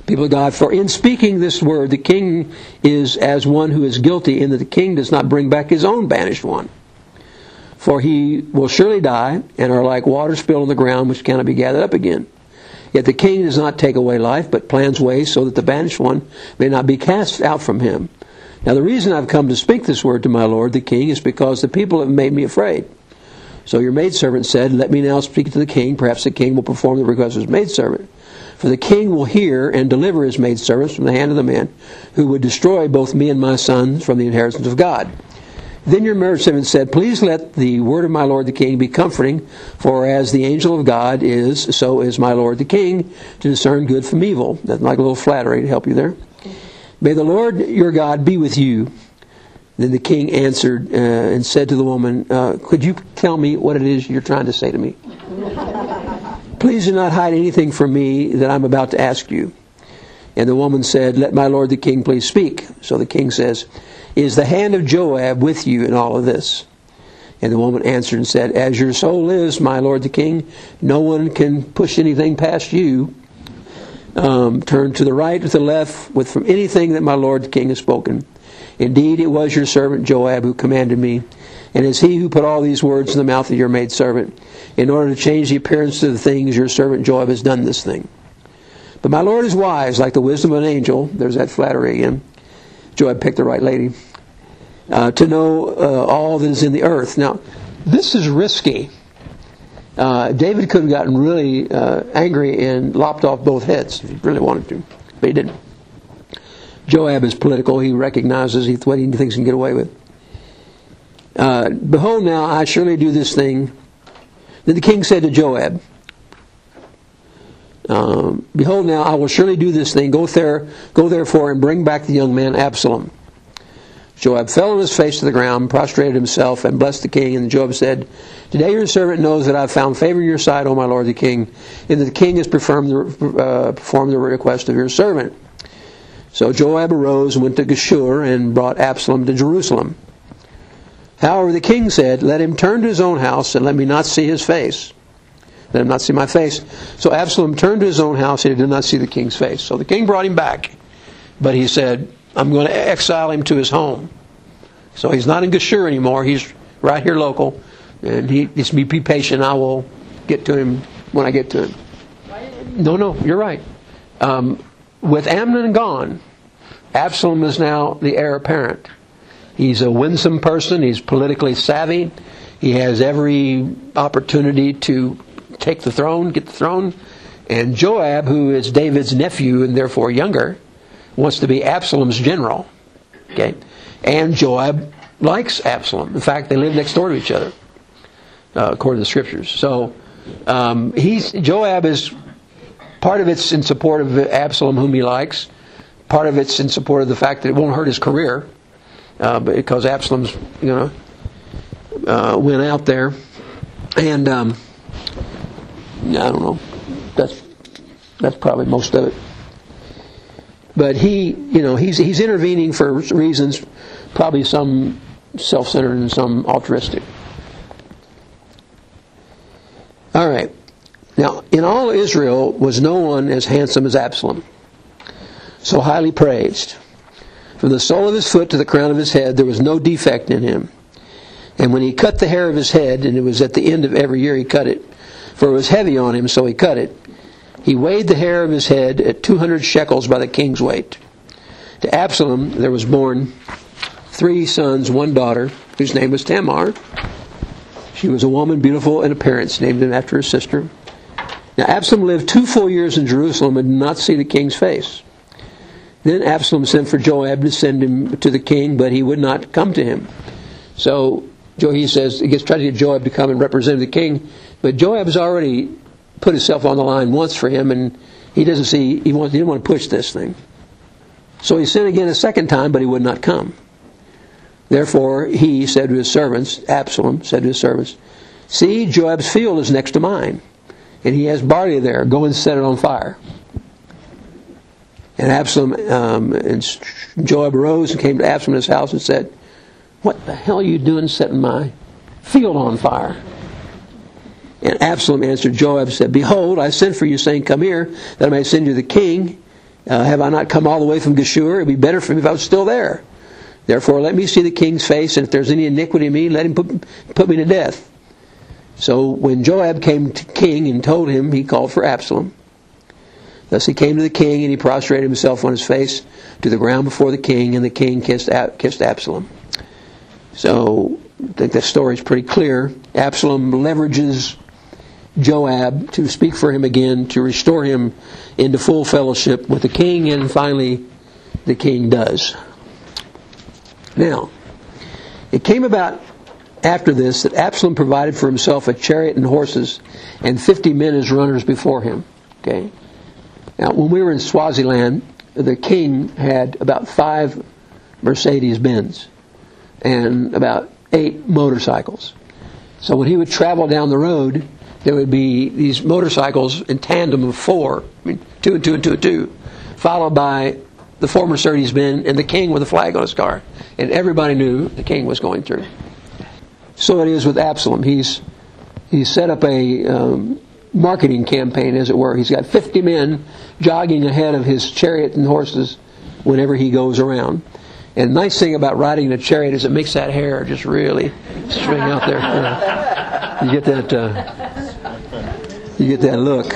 People of God, for in speaking this word, the king is as one who is guilty, in that the king does not bring back his own banished one. For he will surely die, and are like water spilled on the ground, which cannot be gathered up again. Yet the king does not take away life, but plans ways so that the banished one may not be cast out from him. Now the reason I've come to speak this word to my lord the king is because the people have made me afraid. So your maidservant said, let me now speak to the king. Perhaps the king will perform the request of his maidservant. For the king will hear and deliver his maidservants from the hand of the men who would destroy both me and my sons from the inheritance of God. Then your maidservant said, please let the word of my lord the king be comforting, for as the angel of God is, so is my lord the king, to discern good from evil. That's like a little flattery to help you there. May the Lord your God be with you. Then the king answered uh, and said to the woman, uh, could you tell me what it is you're trying to say to me? Please do not hide anything from me that I'm about to ask you. And the woman said, let my lord the king please speak. So the king says, is the hand of Joab with you in all of this? And the woman answered and said, as your soul lives, my lord the king, no one can push anything past you. Um, turn to the right or to the left with from anything that my lord the king has spoken. Indeed, it was your servant Joab who commanded me, and it's he who put all these words in the mouth of your maidservant, in order to change the appearance of the things your servant Joab has done this thing. But my Lord is wise, like the wisdom of an angel. There's that flattery again. Joab picked the right lady. Uh, to know uh, all that is in the earth. Now, this is risky. Uh, David could have gotten really uh, angry and lopped off both heads if he really wanted to, but he didn't. Joab is political. He recognizes what he thinks he can get away with. Uh, Behold now, I surely do this thing. Then the king said to Joab, um, Behold now, I will surely do this thing. Go there, go therefore and bring back the young man Absalom. Joab fell on his face to the ground, prostrated himself, and blessed the king. And Joab said, Today your servant knows that I have found favor in your sight, O my lord the king, and that the king has performed the, uh, performed the request of your servant. So Joab arose and went to Geshur and brought Absalom to Jerusalem. However, the king said, Let him turn to his own house and let me not see his face. Let him not see my face. So Absalom turned to his own house and he did not see the king's face. So the king brought him back. But he said, I'm going to exile him to his home. So he's not in Geshur anymore. He's right here local. And he just be patient. I will get to him when I get to him. No, no, you're right. Um, with Amnon gone, Absalom is now the heir apparent. He's a winsome person. He's politically savvy. He has every opportunity to take the throne, get the throne. And Joab, who is David's nephew and therefore younger, wants to be Absalom's general. Okay? And Joab likes Absalom. In fact, they live next door to each other, uh, according to the scriptures. So um, he's Joab is part of it's in support of Absalom, whom he likes. Part of it's in support of the fact that it won't hurt his career, uh, because Absalom's you know uh, went out there, and um, I don't know. That's that's probably most of it. But he, you know, he's he's intervening for reasons, probably some self-centered and some altruistic. All right. Now, in all Israel was no one as handsome as Absalom, so highly praised. From the sole of his foot to the crown of his head, there was no defect in him. And when he cut the hair of his head, and it was at the end of every year he cut it, for it was heavy on him, so he cut it, he weighed the hair of his head at two hundred shekels by the king's weight. To Absalom there was born three sons, one daughter, whose name was Tamar. She was a woman beautiful in appearance, named him after her sister. Now Absalom lived two full years in Jerusalem and did not see the king's face. Then Absalom sent for Joab to send him to the king, but he would not come to him. So he says, he gets trying to get Joab to come and represent the king, but Joab has already put himself on the line once for him, and he doesn't see, he, wants, he didn't want to push this thing. So he sent again a second time, but he would not come. Therefore he said to his servants, Absalom said to his servants, See, Joab's field is next to mine, and he has barley there. Go and set it on fire. And Absalom um, and Joab arose and came to Absalom in his house and said, What the hell are you doing setting my field on fire? And Absalom answered Joab and said, Behold, I sent for you, saying, Come here, that I may send you the king. Uh, have I not come all the way from Geshur? It would be better for me if I was still there. Therefore, let me see the king's face, and if there's any iniquity in me, let him put, put me to death. So when Joab came to king and told him, he called for Absalom. Thus he came to the king, and he prostrated himself on his face to the ground before the king, and the king kissed, kissed Absalom. So I think that story is pretty clear. Absalom leverages Joab to speak for him again, to restore him into full fellowship with the king, and finally the king does. Now, it came about after this that Absalom provided for himself a chariot and horses and fifty men as runners before him. Okay. Now, when we were in Swaziland, the king had about five Mercedes-Benz and about eight motorcycles. So when he would travel down the road, there would be these motorcycles in tandem of four, I mean, two and two and two and two, followed by the four Mercedes-Benz and the king with a flag on his car. And everybody knew the king was going through. So it is with Absalom. He's he's set up a um, marketing campaign, as it were. He's got fifty men jogging ahead of his chariot and horses whenever he goes around. And the nice thing about riding a chariot is it makes that hair just really string out there. You, know, you get that. Uh, you get that look.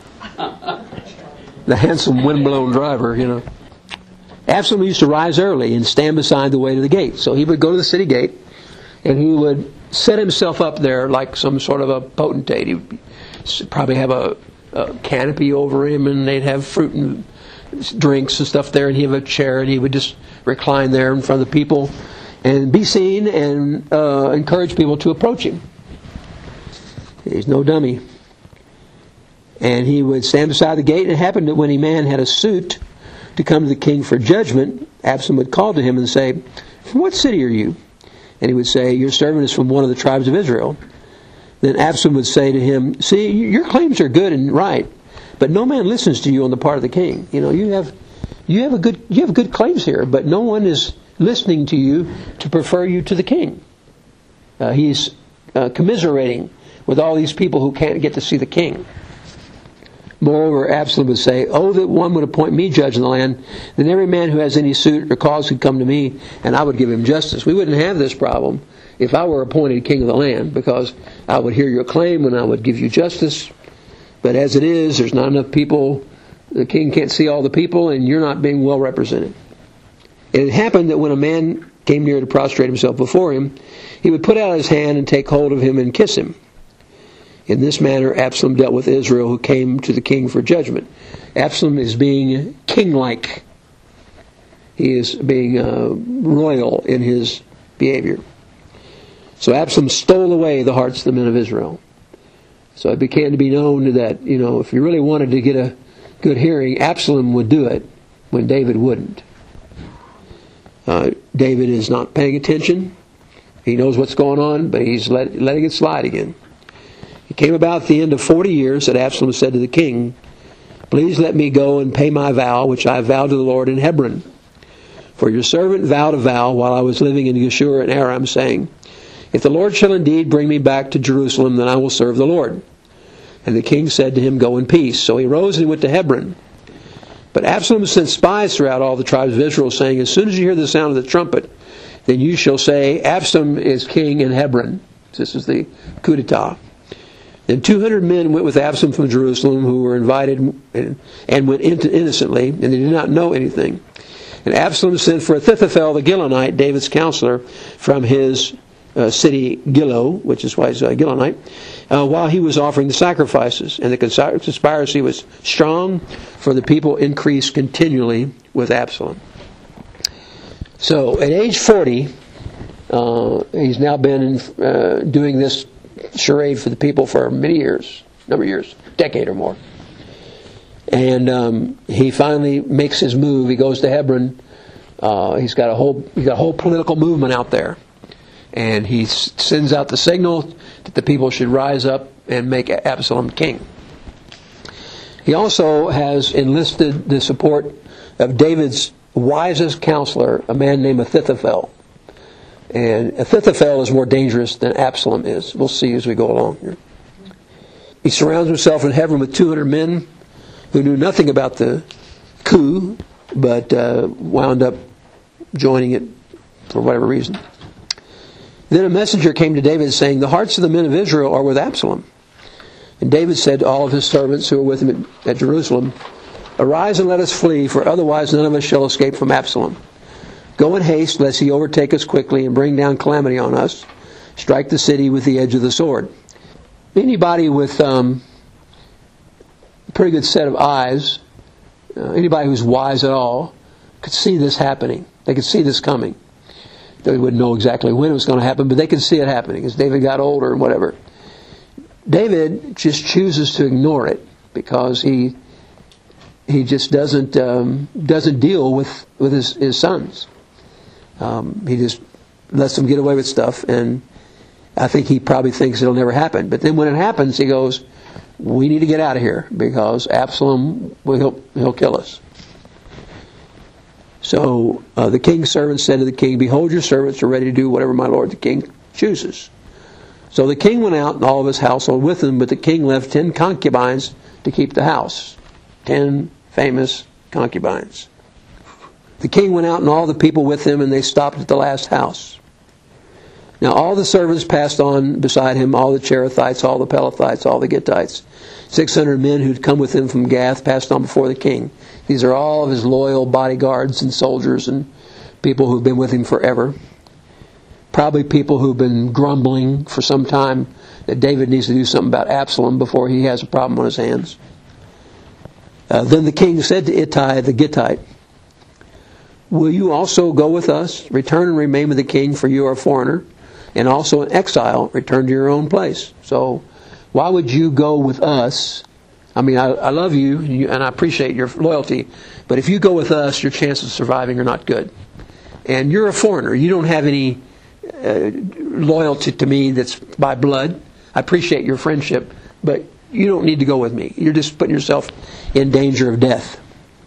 The handsome windblown driver, you know. Absalom used to rise early and stand beside the way to the gate. So he would go to the city gate, and he would set himself up there like some sort of a potentate. He would probably have a, a canopy over him, and they'd have fruit and drinks and stuff there, and he'd have a chair, and he would just recline there in front of the people and be seen and uh, encourage people to approach him. He's no dummy. And he would stand beside the gate, and it happened that when a man had a suit to come to the king for judgment, Absalom would call to him and say, "From what city are you?" And he would say, "Your servant is from one of the tribes of Israel." Then Absalom would say to him, "See, your claims are good and right, but no man listens to you on the part of the king. You know, you have you have a good you have good claims here, but no one is listening to you to prefer you to the king." Uh, he's uh, commiserating with all these people who can't get to see the king. Moreover, Absalom would say, "Oh, that one would appoint me judge in the land, then every man who has any suit or cause could come to me, and I would give him justice." We wouldn't have this problem if I were appointed king of the land, because I would hear your claim and I would give you justice. But as it is, there's not enough people. The king can't see all the people, and you're not being well represented. It happened that when a man came near to prostrate himself before him, he would put out his hand and take hold of him and kiss him. In this manner, Absalom dealt with Israel, who came to the king for judgment. Absalom is being king-like. He is being uh, royal in his behavior. So Absalom stole away the hearts of the men of Israel. So it became to be known that, you know, if you really wanted to get a good hearing, Absalom would do it when David wouldn't. Uh, David is not paying attention. He knows what's going on, but he's let, letting it slide again. It came about at the end of forty years that Absalom said to the king, "Please let me go and pay my vow, which I vowed to the Lord in Hebron. For your servant vowed a vow while I was living in Geshur and Aram, saying, if the Lord shall indeed bring me back to Jerusalem, then I will serve the Lord." And the king said to him, "Go in peace." So he rose and went to Hebron. But Absalom sent spies throughout all the tribes of Israel, saying, "As soon as you hear the sound of the trumpet, then you shall say, Absalom is king in Hebron." This is the coup d'etat. Then two hundred men went with Absalom from Jerusalem, who were invited and, and went in innocently, and they did not know anything. And Absalom sent for Ahithophel the Gilonite, David's counselor, from his uh, city Gilo, which is why he's a Gilonite, uh, while he was offering the sacrifices. And the conspiracy was strong, for the people increased continually with Absalom. So at age forty, uh, he's now been uh, doing this charade for the people for many years, number of years, decade or more. And um, he finally makes his move. He goes to Hebron. Uh, he's got a whole he's got a whole political movement out there, and he s- sends out the signal that the people should rise up and make Absalom king. He also has enlisted the support of David's wisest counselor, a man named Ahithophel. And Ahithophel is more dangerous than Absalom is. We'll see as we go along here. He surrounds himself in Hebron with two hundred men who knew nothing about the coup, but uh, wound up joining it for whatever reason. Then a messenger came to David saying, "The hearts of the men of Israel are with Absalom." And David said to all of his servants who were with him at, at Jerusalem, "Arise and let us flee, for otherwise none of us shall escape from Absalom. Go in haste, lest he overtake us quickly and bring down calamity on us. Strike the city with the edge of the sword." Anybody with um, a pretty good set of eyes, uh, anybody who's wise at all, could see this happening. They could see this coming. They wouldn't know exactly when it was going to happen, but they could see it happening as David got older and whatever. David just chooses to ignore it because he he just doesn't um, doesn't deal with with his, his sons. Um, he just lets them get away with stuff, and I think he probably thinks it'll never happen. But then when it happens, he goes, "We need to get out of here because Absalom will he'll, he'll kill us." So uh, the king's servants said to the king, "Behold, your servants are ready to do whatever my lord the king chooses." So the king went out and all of his household with him, but the king left ten concubines to keep the house. Ten famous concubines. The king went out and all the people with him, and they stopped at the last house. Now all the servants passed on beside him, all the Cherethites, all the Pelethites, all the Gittites. Six hundred men who'd come with him from Gath passed on before the king. These are all of his loyal bodyguards and soldiers and people who've been with him forever. Probably people who've been grumbling for some time that David needs to do something about Absalom before he has a problem on his hands. Uh, then the king said to Ittai the Gittite, "Will you also go with us? Return and remain with the king, for you are a foreigner, and also an exile. Return to your own place." So why would you go with us? I mean, I, I love you, and I appreciate your loyalty, but if you go with us, your chances of surviving are not good. And you're a foreigner. You don't have any uh, loyalty to me that's by blood. I appreciate your friendship, but you don't need to go with me. You're just putting yourself in danger of death.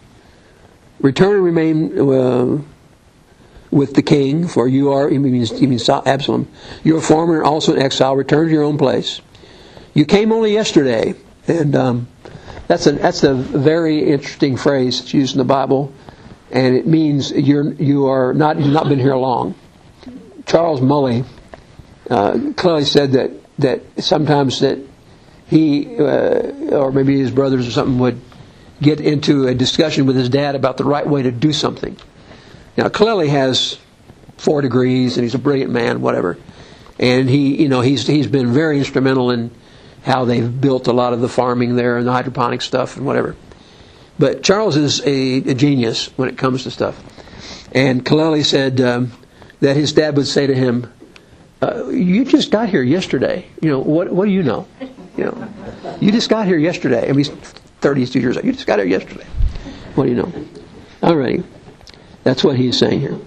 Return and remain uh, with the king, for you are, he means, he means Absalom, you're a foreigner, also an exile. Return to your own place. You came only yesterday. And um, that's a that's a very interesting phrase that's used in the Bible, and it means you're you are not you've not been here long. Charles Mully uh, clearly said that that sometimes that he uh, or maybe his brothers or something would get into a discussion with his dad about the right way to do something. Now Clelly has four degrees and he's a brilliant man, whatever, and he you know he's he's been very instrumental in how they've built a lot of the farming there and the hydroponic stuff and whatever. But Charles is a, a genius when it comes to stuff. And Kaleli said um, that his dad would say to him, uh, "You just got here yesterday. You know what? What do you know? You know, you just got here yesterday." I mean, he's thirty-two years old. You just got here yesterday. What do you know? Alrighty, that's what he's saying here.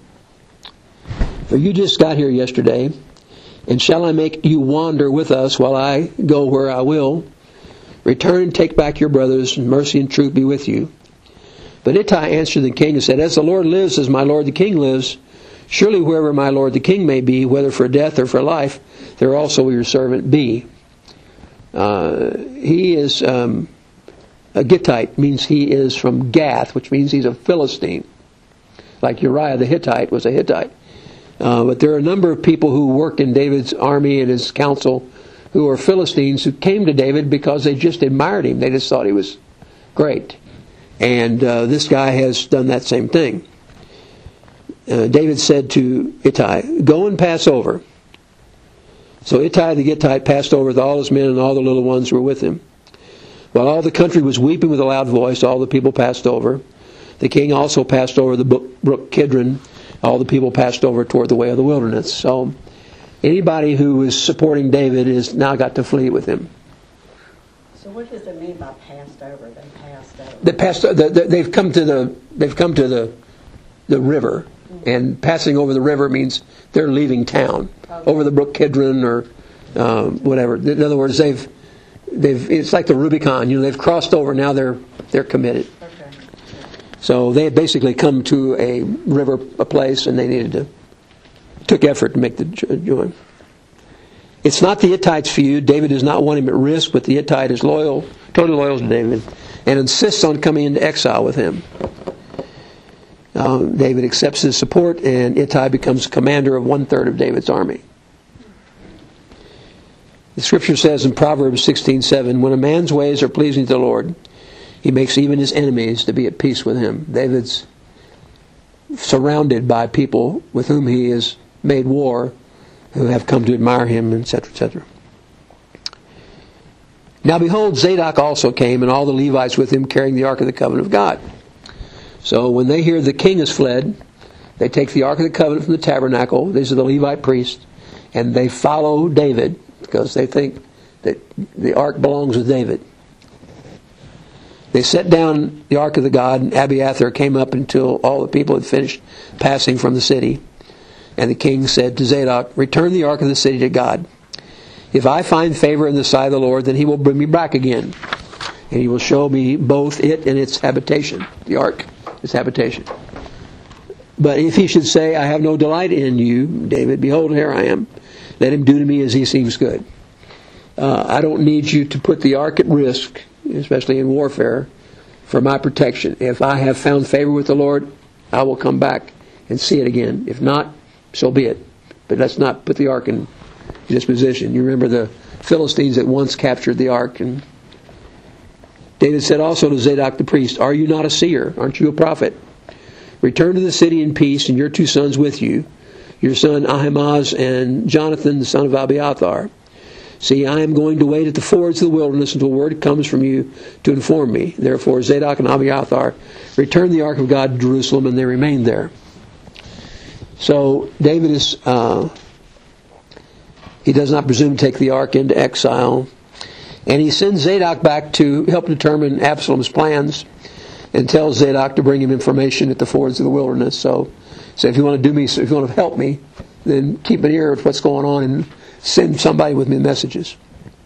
So you just got here yesterday. And shall I make you wander with us while I go where I will? Return and take back your brothers, and mercy and truth be with you. But Ittai answered the king and said, "As the Lord lives, as my lord the king lives, surely wherever my lord the king may be, whether for death or for life, there also will your servant be." Uh, he is um, a Gittite, means he is from Gath, which means he's a Philistine. Like Uriah the Hittite was a Hittite. Uh, but there are a number of people who worked in David's army and his council who are Philistines who came to David because they just admired him. They just thought he was great. And uh, this guy has done that same thing. Uh, David said to Ittai, "Go and pass over." So Ittai the Gittite passed over with all his men and all the little ones who were with him. While all the country was weeping with a loud voice, all the people passed over. The king also passed over the brook Kidron. All the people passed over toward the way of the wilderness. So anybody who is supporting David has now got to flee with him. So what does it mean by passed over? They passed over. They passed. The, the, they've come to the. They've come to the, the river, mm-hmm. And passing over the river means they're leaving town, okay. Over the brook Kidron or um, whatever. In other words, they've they've. It's like the Rubicon. You know, they've crossed over. Now they're they're committed. Okay. So they had basically come to a river, a place, and they needed to took effort to make the join. It's not the Hittites' feud. David does not want him at risk, but the Hittite is loyal, totally loyal to David. and insists on coming into exile with him. Uh, David accepts his support, and Ittai becomes commander of one-third of David's army. The scripture says in Proverbs sixteen seven, when a man's ways are pleasing to the Lord, he makes even his enemies to be at peace with him. David's surrounded by people with whom he has made war, who have come to admire him, et cetera, et cetera. Now behold, Zadok also came, and all the Levites with him, carrying the ark of the covenant of God. So when they hear the king has fled, they take the ark of the covenant from the tabernacle. These are the Levite priests, and they follow David because they think that the ark belongs with David. They set down the ark of the God, and Abiathar came up until all the people had finished passing from the city. And the king said to Zadok, return the ark of the city to God. If I find favor in the sight of the Lord, then he will bring me back again. And he will show me both it and its habitation, the ark, its habitation. But if he should say, I have no delight in you, David, behold, here I am. Let him do to me as he seems good. Uh, I don't need you to put the ark at risk, especially in warfare, for my protection. If I have found favor with the Lord, I will come back and see it again. If not, so be it. But let's not put the ark in disposition. You remember the Philistines that once captured the ark. And David said also to Zadok the priest, are you not a seer? Aren't you a prophet? Return to the city in peace, and your two sons with you, your son Ahimaaz and Jonathan, the son of Abiathar. See, I am going to wait at the fords of the wilderness until word comes from you to inform me. Therefore Zadok and Abiathar returned the ark of God to Jerusalem, and they remained there. So David is, uh, he does not presume to take the ark into exile. And he sends Zadok back to help determine Absalom's plans, and tells Zadok to bring him information at the fords of the wilderness. So, so if you want to do me, if you want to help me, then keep an ear of what's going on and send somebody with me messages.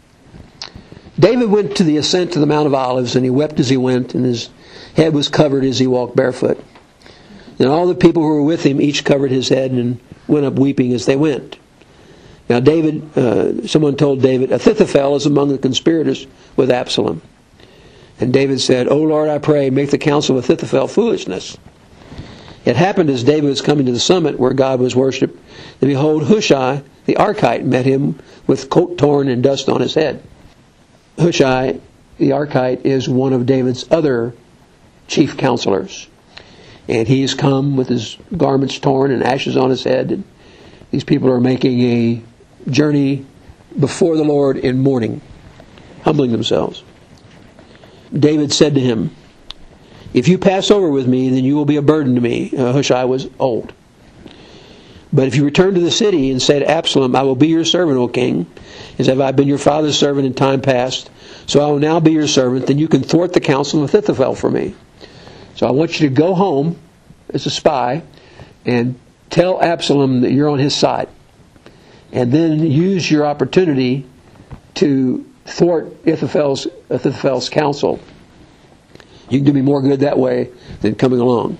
David went to the ascent to the Mount of Olives, and he wept as he went, and his head was covered as he walked barefoot. And all the people who were with him each covered his head and went up weeping as they went. Now David, uh, someone told David, Ahithophel is among the conspirators with Absalom. And David said, O Lord, I pray, make the counsel of Ahithophel foolishness. It happened as David was coming to the summit where God was worshipped, and behold, Hushai the Archite met him with coat torn and dust on his head. Hushai the Archite is one of David's other chief counselors. And he's come with his garments torn and ashes on his head. And these people are making a journey before the Lord in mourning, humbling themselves. David said to him, if you pass over with me, then you will be a burden to me. Uh, Hushai was old. But if you return to the city and say to Absalom, I will be your servant, O king, as if I have been your father's servant in time past, so I will now be your servant, then you can thwart the counsel of Ahithophel for me. So I want you to go home as a spy and tell Absalom that you're on his side. And then use your opportunity to thwart Ahithophel's, Ahithophel's counsel. You can do me more good that way than coming along.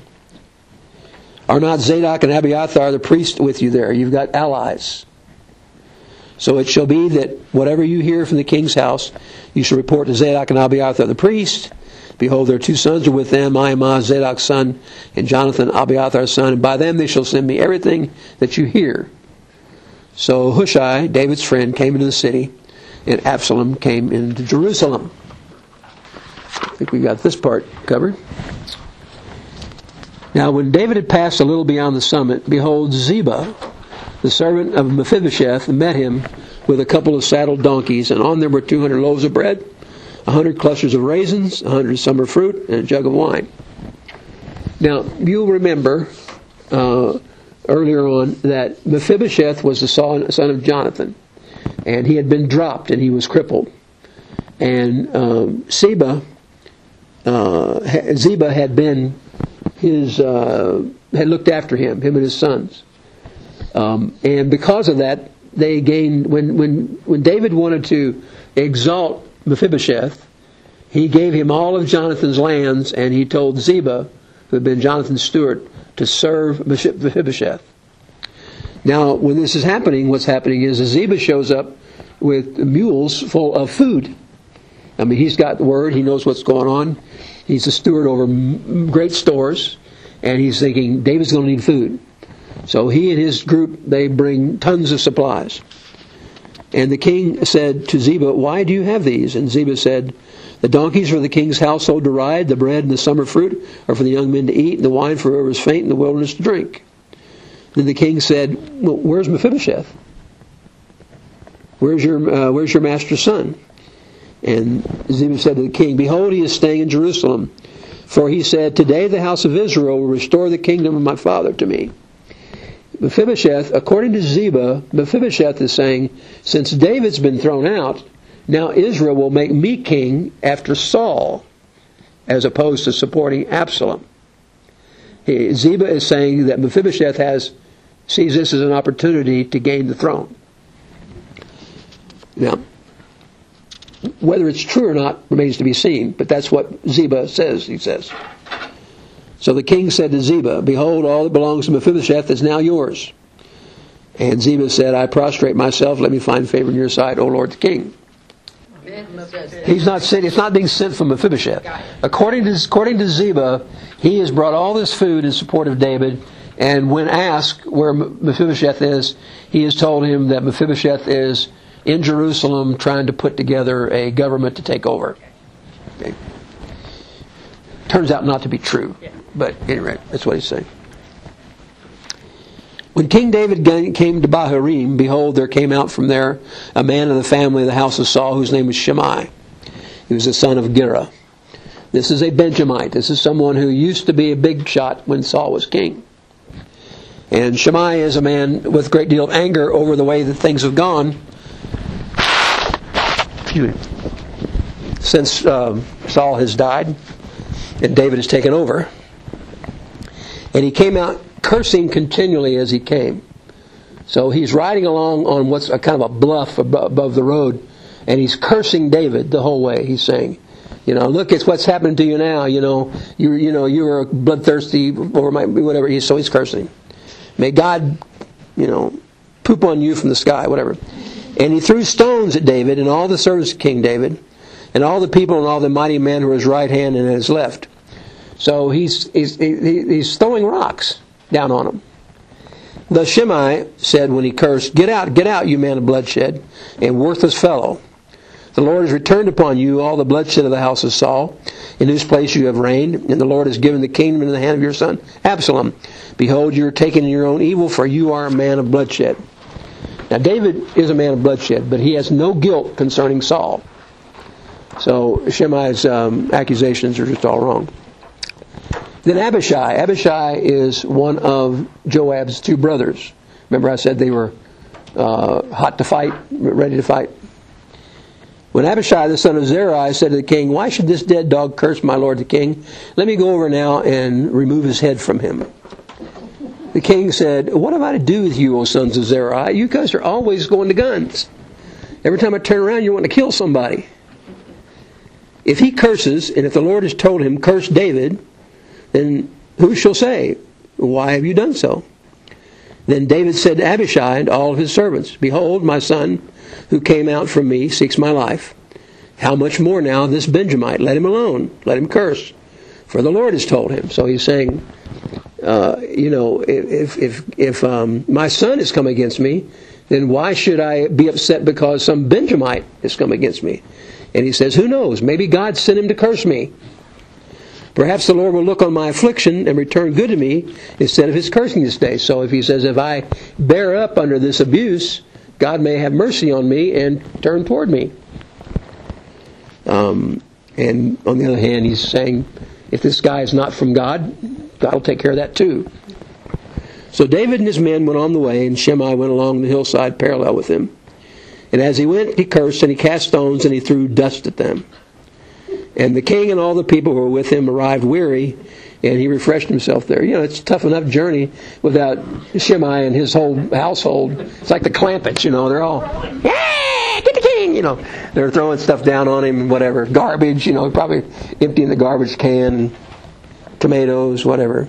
Are not Zadok and Abiathar the priest with you there? You've got allies. So it shall be that whatever you hear from the king's house, you shall report to Zadok and Abiathar the priest. Behold, their two sons are with them, Ahimaaz, Zadok's son, and Jonathan, Abiathar's son, and by them they shall send me everything that you hear. So Hushai, David's friend, came into the city, and Absalom came into Jerusalem. I think we got this part covered. Now when David had passed a little beyond the summit, behold, Ziba, the servant of Mephibosheth, met him with a couple of saddled donkeys, and on them were two hundred loaves of bread, a hundred clusters of raisins, a hundred summer fruit, and a jug of wine. Now, you'll remember uh, earlier on that Mephibosheth was the son, son of Jonathan, and he had been dropped and he was crippled. And um, Ziba, uh, Ziba had been his, uh, had looked after him, him and his sons. Um, and because of that, they gained, when, when, when David wanted to exalt Mephibosheth, he gave him all of Jonathan's lands, and he told Ziba, who had been Jonathan's steward, to serve Mephibosheth. Now, when this is happening, what's happening is Ziba shows up with mules full of food. I mean, he's got the word. He knows what's going on. He's a steward over great stores. And he's thinking, David's going to need food. So he and his group, they bring tons of supplies. And the king said to Ziba, why do you have these? And Ziba said, the donkeys are for the king's household to ride, the bread and the summer fruit are for the young men to eat, and the wine for whoever is faint in the wilderness to drink. Then the king said, well, where's Mephibosheth? Where's your uh, where's your master's son? And Ziba said to the king, behold, he is staying in Jerusalem. For he said, today the house of Israel will restore the kingdom of my father to me. Mephibosheth, according to Ziba, Mephibosheth is saying, since David's been thrown out, now Israel will make me king after Saul, as opposed to supporting Absalom. He, Ziba is saying that Mephibosheth has sees this as an opportunity to gain the throne. Now, whether it's true or not remains to be seen, but that's what Ziba says, he says. So the king said to Ziba, behold, all that belongs to Mephibosheth is now yours. And Ziba said, I prostrate myself, let me find favor in your sight, O Lord the king. He's not sent, it's not being sent from Mephibosheth. According to, according to Ziba, he has brought all this food in support of David, and when asked where Mephibosheth is, he has told him that Mephibosheth is in Jerusalem trying to put together a government to take over. Okay. Turns out not to be true, but anyway, that's what he's saying. When King David came to Bahurim, behold, there came out from there a man of the family of the house of Saul, whose name was Shimei. He was the son of Gera. This is a Benjamite. This is someone who used to be a big shot when Saul was king. And Shimei is a man with a great deal of anger over the way that things have gone since um, Saul has died and David has taken over. And he came out cursing continually as he came. So he's riding along on what's a kind of a bluff above the road, and he's cursing David the whole way. He's saying, you know, look, it's what's happening to you now. You know, you you know, you were bloodthirsty or my, whatever. He, so he's cursing. May God, you know, poop on you from the sky, whatever. And he threw stones at David and all the servants of King David, and all the people and all the mighty men who were his right hand and his left. So he's he's he's throwing rocks down on him. The Shimei said when he cursed, Get out, get out, you man of bloodshed, and worthless fellow. The Lord has returned upon you all the bloodshed of the house of Saul, in whose place you have reigned, and the Lord has given the kingdom into the hand of your son Absalom. Behold, you are taken in your own evil, for you are a man of bloodshed. Now David is a man of bloodshed, but he has no guilt concerning Saul. So Shimei's um, accusations are just all wrong. Then Abishai. Abishai is one of Joab's two brothers. Remember I said they were uh, hot to fight, ready to fight? When Abishai, the son of Zeruiah, said to the king, Why should this dead dog curse my lord the king? Let me go over now and remove his head from him. The king said, What have I to do with you, O sons of Zeruiah? You guys are always going to guns. Every time I turn around, you want to kill somebody. If he curses, and if the Lord has told him, Curse David, then who shall say, Why have you done so? Then David said to Abishai and all of his servants, Behold, my son, who came out from me, seeks my life. How much more now this Benjamite? Let him alone. Let him curse. For the Lord has told him. So he's saying, uh, you know, if if if um, my son has come against me, then why should I be upset because some Benjamite has come against me? And he says, who knows? Maybe God sent him to curse me. Perhaps the Lord will look on my affliction and return good to me instead of his cursing this day. So if he says, if I bear up under this abuse, God may have mercy on me and turn toward me. Um, and on the other hand, he's saying, if this guy is not from God, God will take care of that too. So David and his men went on the way, and Shimei went along the hillside parallel with him. And as he went, he cursed, and he cast stones, and he threw dust at them. And the king and all the people who were with him arrived weary, and he refreshed himself there. You know, it's a tough enough journey without Shimei and his whole household. It's like the Clampetts, you know, they're all, yeah, get the king, you know. They're throwing stuff down on him, whatever. Garbage, you know, probably emptying the garbage can, tomatoes, whatever.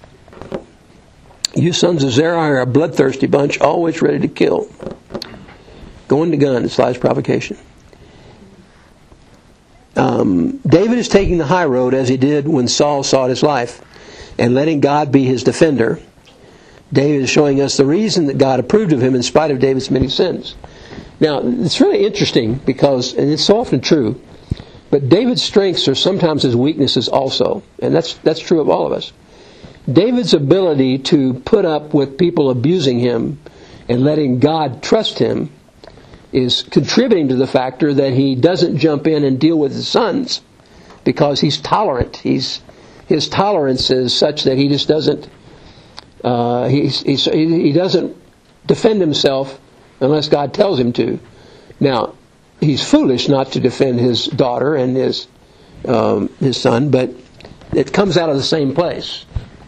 You sons of Zeruiah are a bloodthirsty bunch, always ready to kill. Going to gun, it's last provocation. Um, David is taking the high road as he did when Saul sought his life and letting God be his defender. David is showing us the reason that God approved of him in spite of David's many sins. Now, it's really interesting because, and it's so often true, but David's strengths are sometimes his weaknesses also. And that's that's true of all of us. David's ability to put up with people abusing him and letting God trust him is contributing to the factor that he doesn't jump in and deal with his sons because he's tolerant. He's his tolerance is such that he just doesn't uh, he's, he's, he doesn't defend himself unless God tells him to. Now, he's foolish not to defend his daughter and his um, his son, but it comes out of the same place.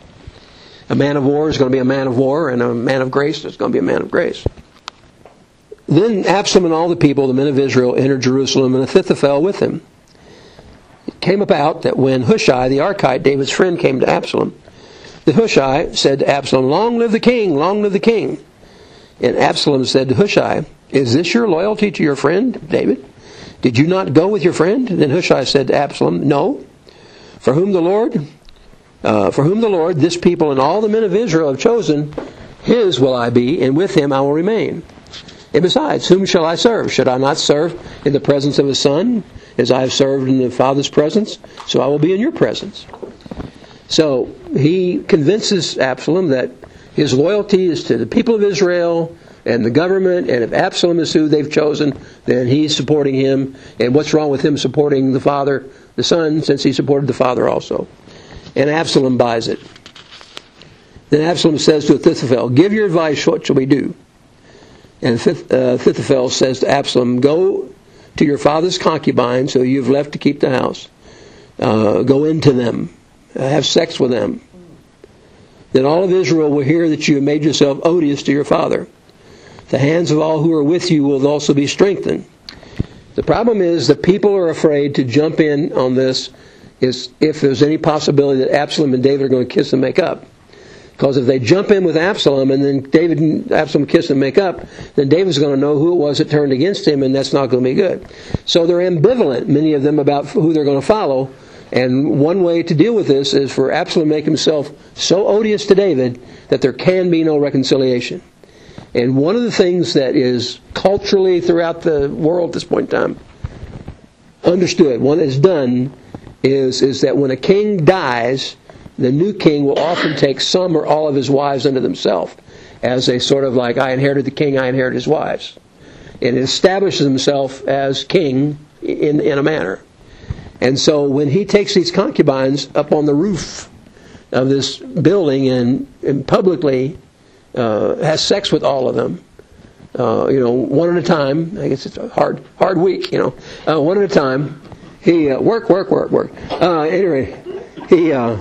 A man of war is going to be a man of war, and a man of grace is going to be a man of grace. Then Absalom and all the people, the men of Israel, entered Jerusalem, and Ahithophel with him. It came about that when Hushai the Archite, David's friend, came to Absalom, the Hushai said to Absalom, "Long live the king, long live the king." And Absalom said to Hushai, "Is this your loyalty to your friend, David? Did you not go with your friend?" Then Hushai said to Absalom, "No. For whom the Lord, uh, for whom the Lord, this people and all the men of Israel have chosen, his will I be, and with him I will remain. And besides, whom shall I serve? Should I not serve in the presence of his son, as I have served in the Father's presence? So I will be in your presence." So he convinces Absalom that his loyalty is to the people of Israel and the government, and if Absalom is who they've chosen, then he's supporting him. And what's wrong with him supporting the father, the son, since he supported the father also? And Absalom buys it. Then Absalom says to Ahithophel, "Give your advice, what shall we do?" And Ahithophel says to Absalom, "Go to your father's concubines, who you've left to keep the house. Uh, go into them. Uh, have sex with them. Then all of Israel will hear that you have made yourself odious to your father. The hands of all who are with you will also be strengthened." The problem is that people are afraid to jump in on this is if there's any possibility that Absalom and David are going to kiss and make up. Because if they jump in with Absalom and then David and Absalom kiss and make up, then David's going to know who it was that turned against him, and that's not going to be good. So they're ambivalent, many of them, about who they're going to follow. And one way to deal with this is for Absalom to make himself so odious to David that there can be no reconciliation. And one of the things that is culturally throughout the world at this point in time understood, one that is done, is, is that when a king dies, the new king will often take some or all of his wives unto themselves as a sort of like, I inherited the king, I inherited his wives. And it establishes himself as king in, in a manner. And so when he takes these concubines up on the roof of this building and, and publicly uh, has sex with all of them, uh, you know, one at a time, I guess it's a hard hard week, you know, uh, one at a time, he, uh, work, work, work, work. Uh, anyway, he, uh,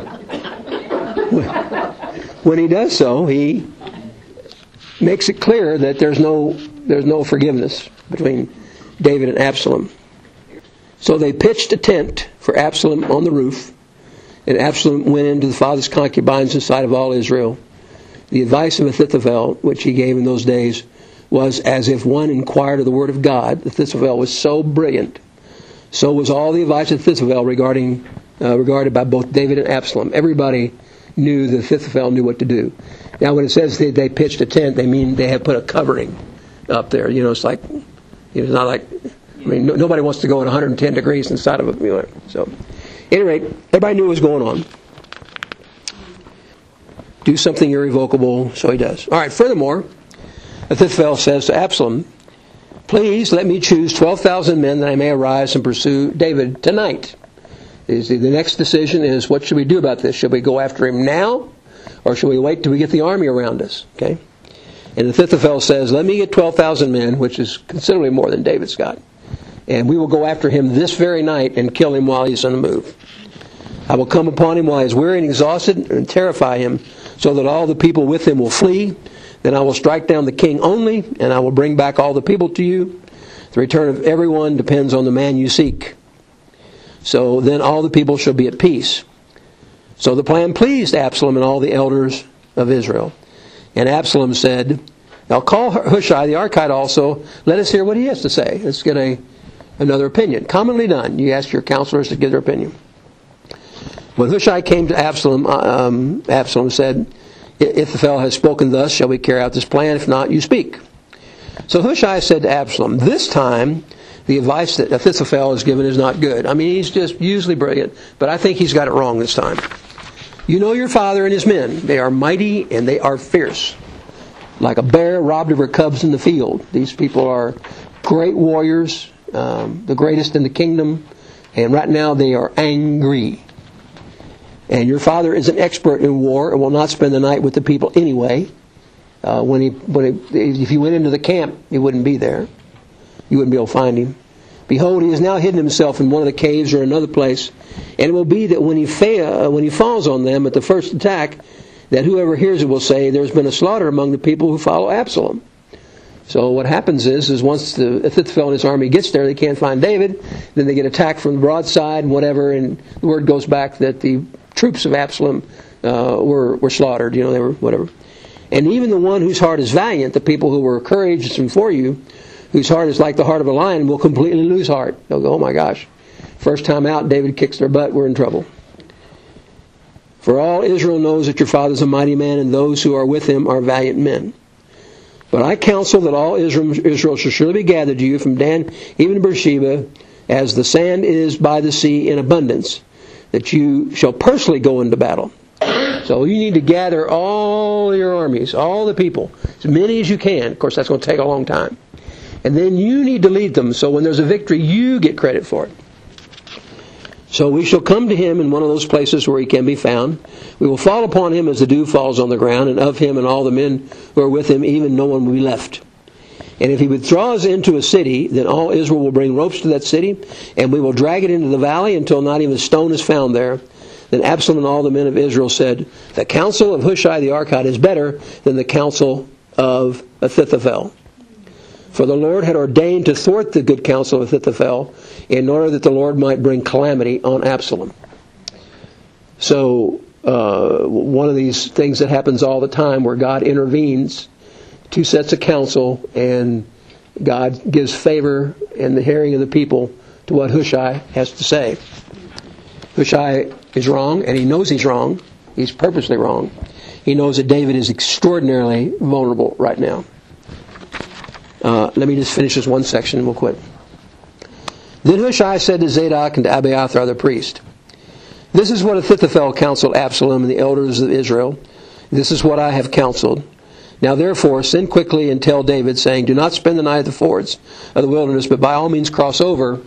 when he does so, he makes it clear that there's no, there's no forgiveness between David and Absalom. So they pitched a tent for Absalom on the roof, and Absalom went into the father's concubines in sight of all Israel. The advice of Ahithophel, which he gave in those days, was as if one inquired of the word of God. Ahithophel was so brilliant. So was all the advice of Ahithophel regarding, uh, regarded by both David and Absalom. Everybody knew that Ahithophel knew what to do. Now when it says they, they pitched a tent, they mean they have put a covering up there. You know, it's like, it's not like... I mean, no, nobody wants to go at one hundred ten degrees inside of a, you know, so, at any rate, everybody knew what was going on. Do something irrevocable, so he does. All right, furthermore, Ahithophel says to Absalom, "Please let me choose twelve thousand men that I may arise and pursue David tonight." The next decision is, what should we do about this? Should we go after him now, or should we wait till we get the army around us? Okay. And Ahithophel says, "Let me get twelve thousand men," which is considerably more than David's got. "And we will go after him this very night and kill him while he's on the move. I will come upon him while he is weary and exhausted and terrify him so that all the people with him will flee. Then I will strike down the king only, and I will bring back all the people to you. The return of everyone depends on the man you seek. So then all the people shall be at peace." So the plan pleased Absalom and all the elders of Israel. And Absalom said, "Now call Hushai the Archite also. Let us hear what he has to say." Let's get a another opinion. Commonly done. You ask your counselors to give their opinion. When Hushai came to Absalom, um, Absalom said, Ahithophel has spoken thus, shall we carry out this plan? If not, you speak. So Hushai said to Absalom, this time the advice that Ahithophel has given is not good. I mean, he's just usually brilliant, but I think he's got it wrong this time. You know your father and his men. They are mighty and they are fierce. Like a bear robbed of her cubs in the field. These people are great warriors, um, the greatest in the kingdom, and right now they are angry. And your father is an expert in war and will not spend the night with the people anyway. Uh, when he, when he, if he went into the camp, he wouldn't be there. You wouldn't be able to find him. Behold, he has now hidden himself in one of the caves or another place, and it will be that when he fa- when he falls on them at the first attack, that whoever hears it will say, there's been a slaughter among the people who follow Absalom. So what happens is, is once the Ahithophel and his army gets there, they can't find David, then they get attacked from the broadside and whatever, and the word goes back that the troops of Absalom uh, were, were slaughtered, you know, they were whatever. And even the one whose heart is valiant, the people who were courageous before you, whose heart is like the heart of a lion, will completely lose heart. They'll go, oh my gosh, first time out, David kicks their butt, we're in trouble. For all Israel knows that your father is a mighty man, and those who are with him are valiant men. But I counsel that all Israel, Israel shall surely be gathered to you from Dan even to Beersheba, as the sand is by the sea in abundance, that you shall personally go into battle. So you need to gather all your armies, all the people, as many as you can. Of course, that's going to take a long time. And then you need to lead them, so when there's a victory, you get credit for it. So we shall come to him in one of those places where he can be found. We will fall upon him as the dew falls on the ground, and of him and all the men who are with him, even no one will be left. And if he withdraws into a city, then all Israel will bring ropes to that city, and we will drag it into the valley until not even a stone is found there. Then Absalom and all the men of Israel said, the counsel of Hushai the Archite is better than the counsel of Ahithophel. For the Lord had ordained to thwart the good counsel of Ahithophel, in order that the Lord might bring calamity on Absalom. So, uh, one of these things that happens all the time where God intervenes, two sets of counsel, and God gives favor in the hearing of the people to what Hushai has to say. Hushai is wrong, and he knows he's wrong. He's purposely wrong. He knows that David is extraordinarily vulnerable right now. Uh, let me just finish this one section and we'll quit. Then Hushai said to Zadok and to Abiathar the priest, this is what Ahithophel counseled Absalom and the elders of Israel. This is what I have counseled. Now therefore send quickly and tell David, saying, do not spend the night at the fords of the wilderness, but by all means cross over,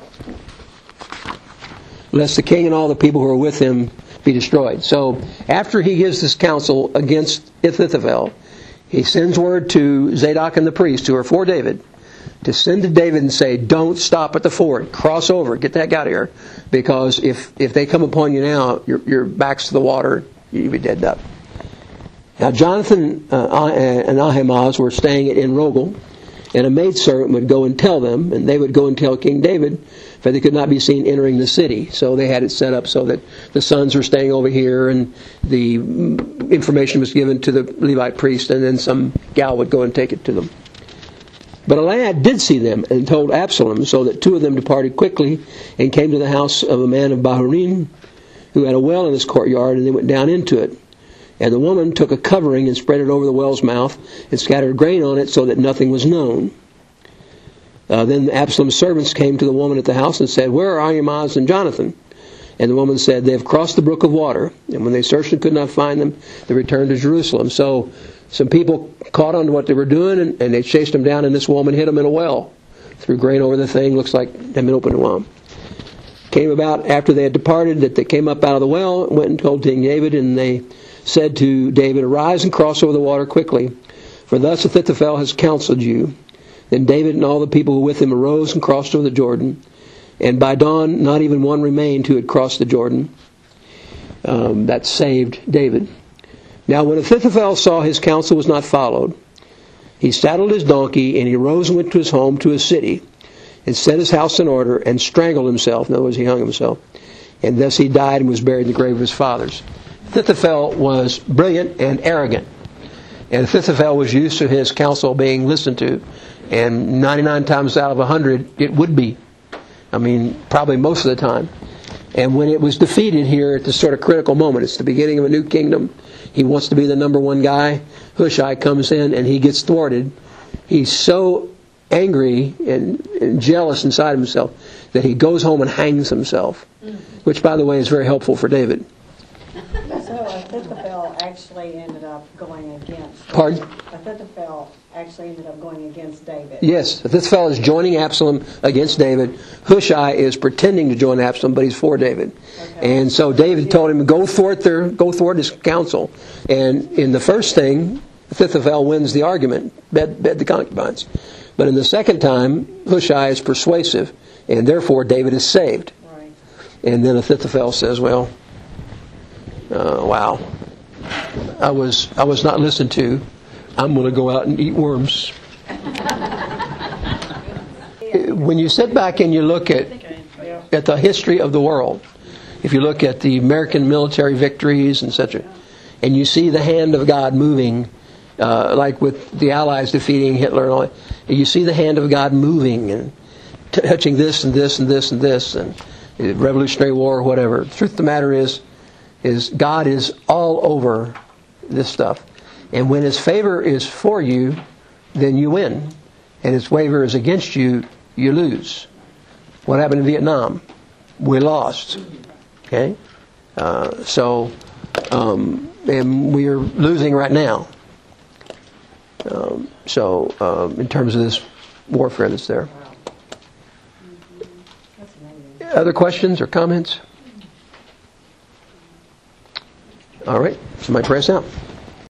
lest the king and all the people who are with him be destroyed. So after he gives this counsel against Ahithophel, he sends word to Zadok and the priest, who are for David, to send to David and say, don't stop at the ford. Cross over. Get that guy out of here. Because if, if they come upon you now, your, your back's to the water, you'll be dead up. Now Jonathan uh, and Ahimaaz were staying at En-Rogel, and a maidservant would go and tell them, and they would go and tell King David, for they could not be seen entering the city. So they had it set up so that the sons were staying over here, and the information was given to the Levite priest, and then some gal would go and take it to them. But a lad did see them and told Absalom, so that two of them departed quickly and came to the house of a man of Bahurim, who had a well in his courtyard, and they went down into it. And the woman took a covering and spread it over the well's mouth and scattered grain on it so that nothing was known. Uh, then Absalom's servants came to the woman at the house and said, where are Ahimaaz and Jonathan? And the woman said, they have crossed the brook of water. And when they searched and could not find them, they returned to Jerusalem. So some people caught on to what they were doing, and, and they chased them down, and this woman hit them in a well. Threw grain over the thing, looks like they'd been opened a well. Came about after they had departed that they came up out of the well, went and told King David, and they said to David, arise and cross over the water quickly, for thus Ahithophel has counseled you. Then David and all the people who were with him arose and crossed over the Jordan. And by dawn, not even one remained who had crossed the Jordan. Um, that saved David. Now when Ahithophel saw his counsel was not followed, he saddled his donkey, and he rose and went to his home, to his city, and set his house in order, and strangled himself. In other words, he hung himself. And thus he died and was buried in the grave of his fathers. Ahithophel was brilliant and arrogant. And Ahithophel was used to his counsel being listened to. And ninety-nine times out of one hundred, it would be. I mean, probably most of the time. And when it was defeated here at this sort of critical moment, it's the beginning of a new kingdom. He wants to be the number one guy. Hushai comes in and he gets thwarted. He's so angry and, and jealous inside himself that he goes home and hangs himself, which, by the way, is very helpful for David. So Ahithophel actually ended up going against. Pardon? Ahithophel actually ended up going against David. Yes, this fellow is joining Absalom against David. Hushai is pretending to join Absalom, but he's for David. Okay. And so David told him, go thwart their, go thwart his counsel. And in the first thing, Ahithophel wins the argument, bed, bed the concubines. But in the second time, Hushai is persuasive, and therefore David is saved. Right. And then Ahithophel says, well, uh, wow, I was I was not listened to. I'm going to go out and eat worms. When you sit back and you look at at the history of the world, if you look at the American military victories and et cetera, and you see the hand of God moving, uh, like with the Allies defeating Hitler and all that, you see the hand of God moving and t- touching this and this and this and this and the Revolutionary War or whatever. The truth of the matter is, is God is all over this stuff. And when His favor is for you, then you win. And His favor is against you, you lose. What happened in Vietnam? We lost. Okay? Uh, so, um, and we're losing right now. Um, so, um, in terms of this warfare that's there. Other questions or comments? All right. Somebody pray us out.